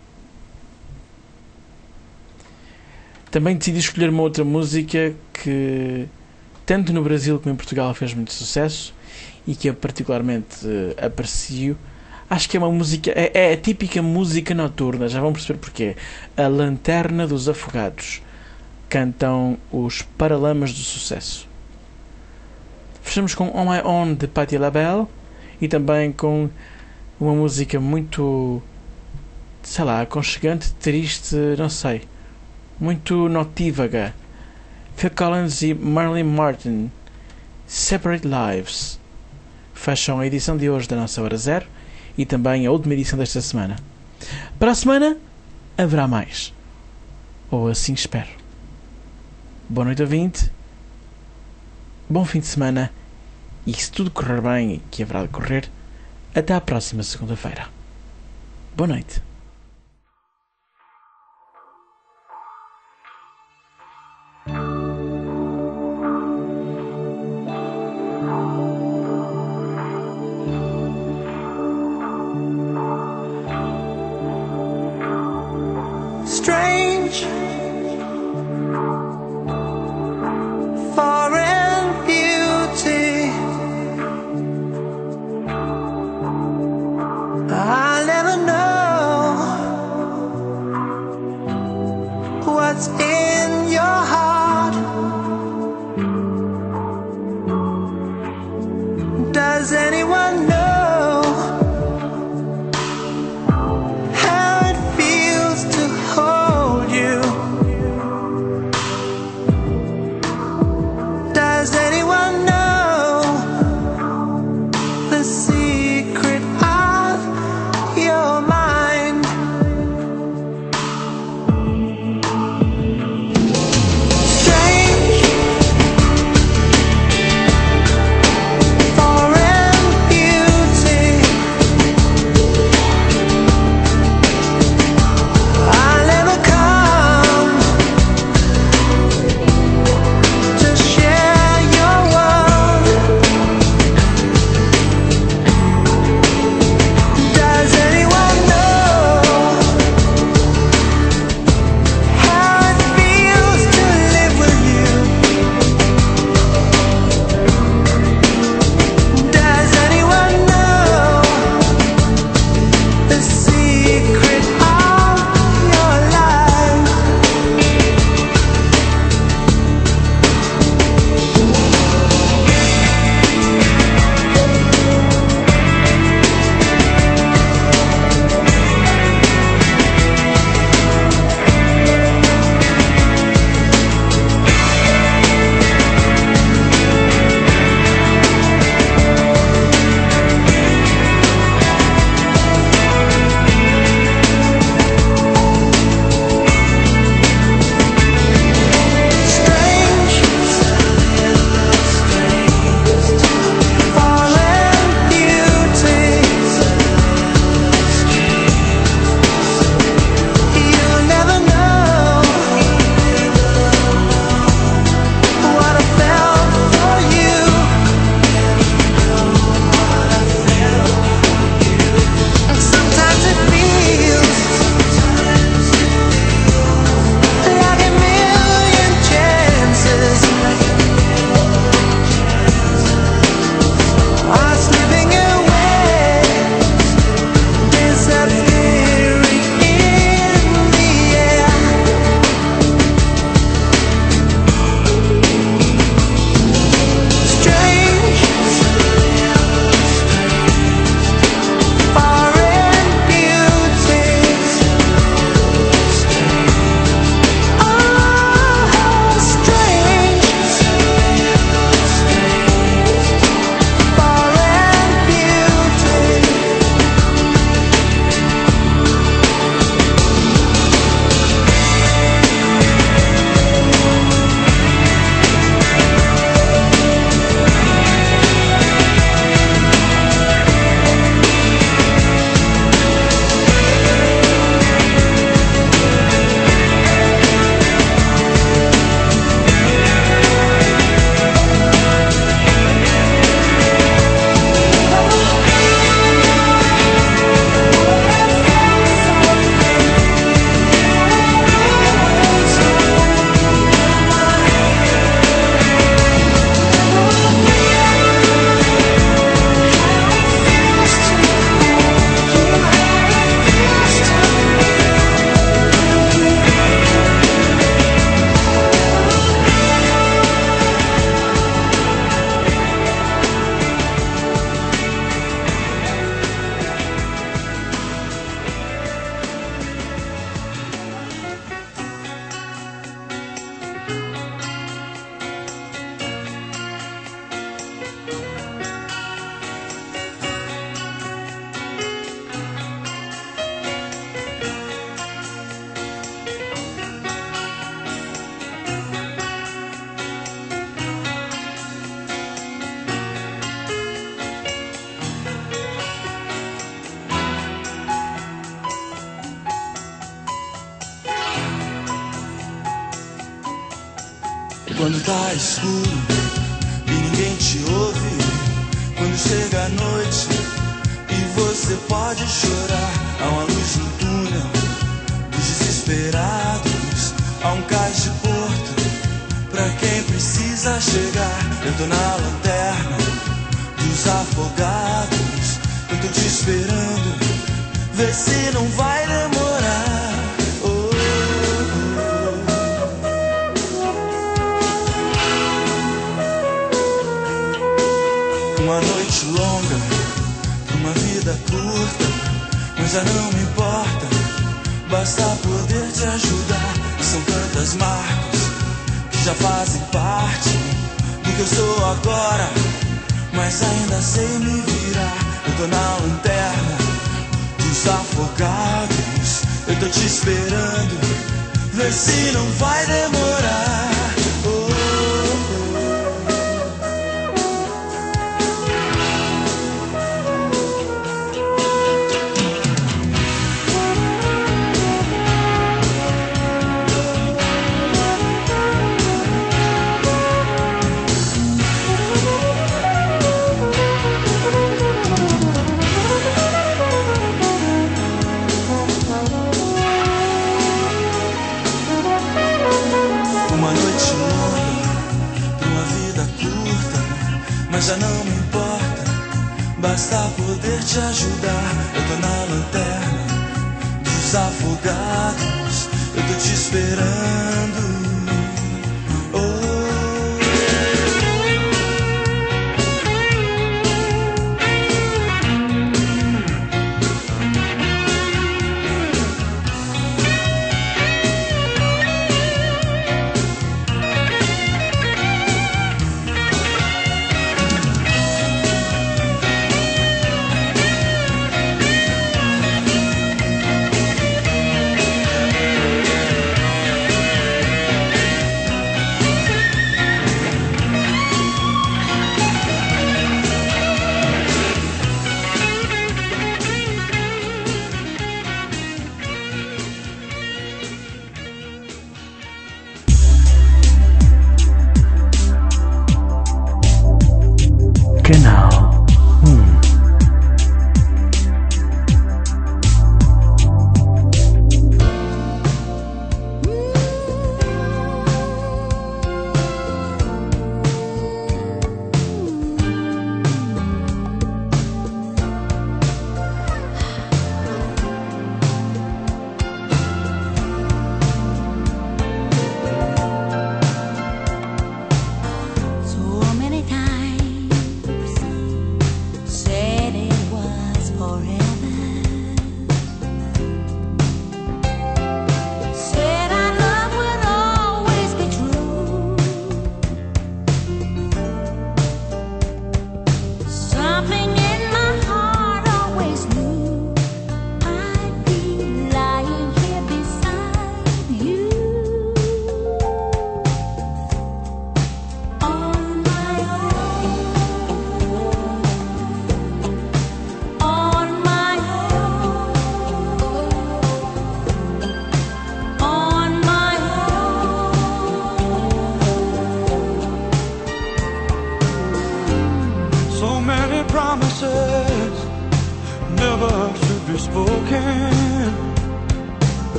Também decidi escolher uma outra música que tanto no Brasil como em Portugal fez muito sucesso e que eu particularmente uh, aprecio. Acho que é uma música, é, é a típica música noturna, já vão perceber porquê. A Lanterna dos Afogados. Cantam os Paralamas do Sucesso. Fechamos com On My Own de Patti LaBelle e também com uma música muito, sei lá, aconchegante, triste, não sei, muito notívaga. Phil Collins e Marilyn Martin, Separate Lives. Fecham a edição de hoje da nossa Hora Zero e também a última edição desta semana. Para a semana haverá mais, ou assim espero. Boa noite, ouvinte. Bom fim de semana e, se tudo correr bem, que haverá de correr, até à próxima segunda-feira. Boa noite. Strange, foreign beauty. I'll never know what's in your heart. Does anyone know how it feels to hold you? Quando tá escuro e ninguém te ouve, quando chega a noite e você pode chorar, há uma luz no túnel dos desesperados, há um cais de porto pra quem precisa chegar. Eu tô na lanterna dos afogados, eu tô te esperando, vê se não vai demorar. Oh, oh. Uma noite longa, uma vida curta, mas já não me importa, basta poder te ajudar. São tantas marcas que já fazem parte do que eu sou agora, mas ainda sei me virar. Eu tô na lanterna dos afogados, eu tô te esperando, vê se não vai demorar. Oh, já não me importa, basta poder te ajudar. Eu tô na lanterna dos afogados, eu tô te esperando.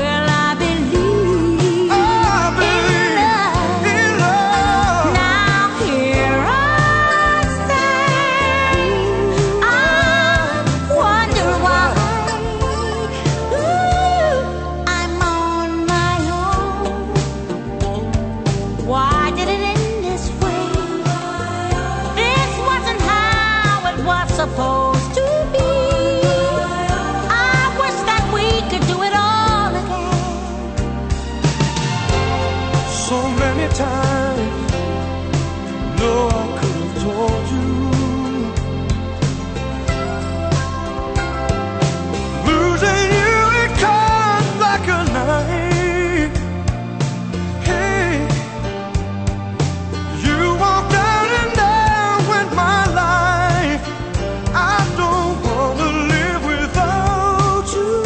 Now times, no, I could have told you. Losing you, it comes like a knife. Hey, you walked down and down with my life. I don't wanna live without you.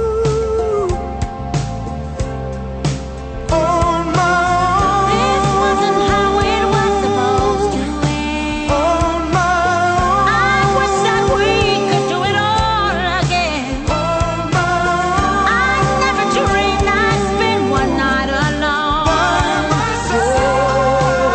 On my own. This wasn't how it was supposed to end. On my own. I wish that we could do it all again. On my own. I never dreamed I'd spend one night alone. By myself.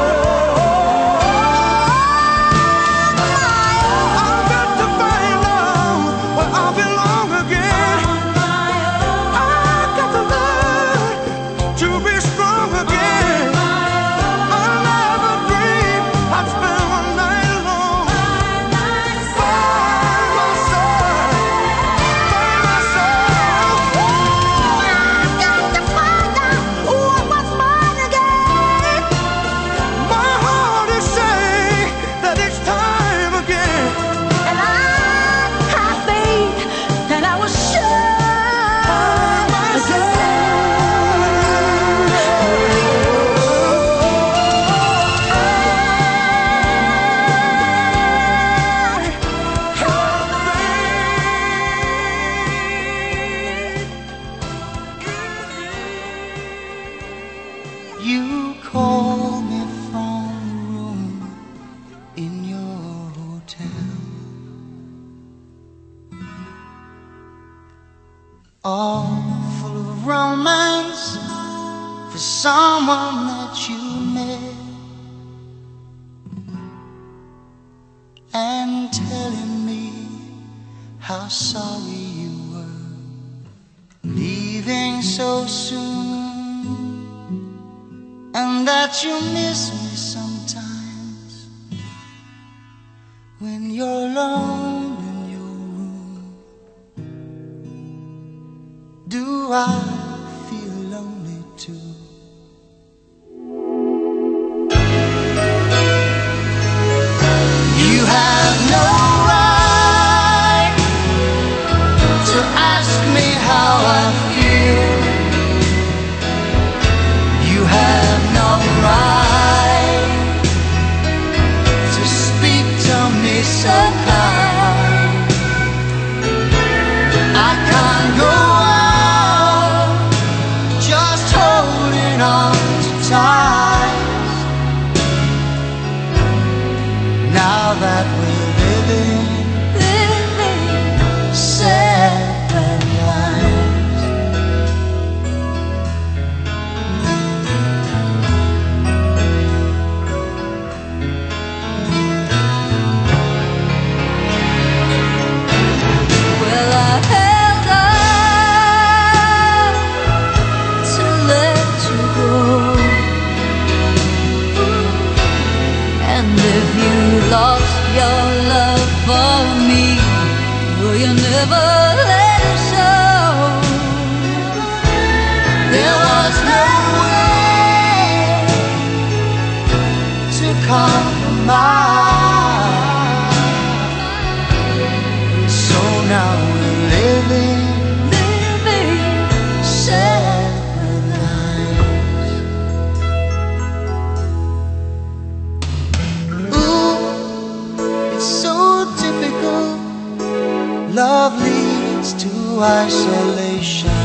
I've got to find out where I belong again. I've got to learn to be strong again. I never dreamed I'd spend one night alone. By myself, by myself. I've got to find out what was mine again. My heart is saying that it's time again. And I have faith that I will show You call me from the room in your hotel, all full of romance for someone that you met, and telling me how sorry you were leaving so soon, and that you miss me sometimes when you're alone in your room. Do I feel lonely too? You have no right to ask me how I feel. You have no right to speak to me so kind. I can't go on just holding on to ties. Now that we're living, living separate lives. Well, I held on to let you go, and if you lost your love for me, will you never let it show? There was no way to compromise, so now we're living, living separate lives. Ooh, it's so typical. Love leads to isolation.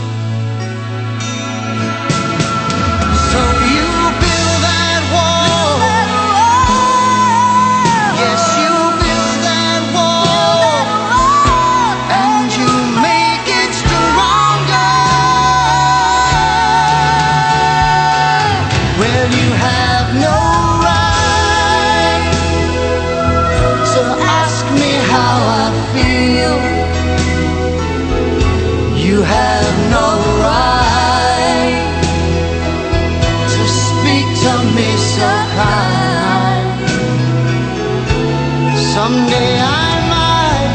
So you build that wall. Yes, you build that wall, and you make it stronger. Well, you have no right to ask me how I feel. You have no right to speak to me so kind. Someday I might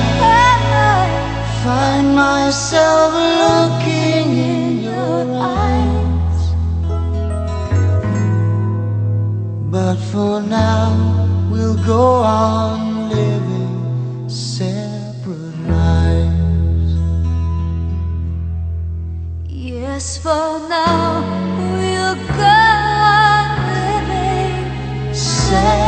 find myself looking in your eyes. for now we'll go on living sad.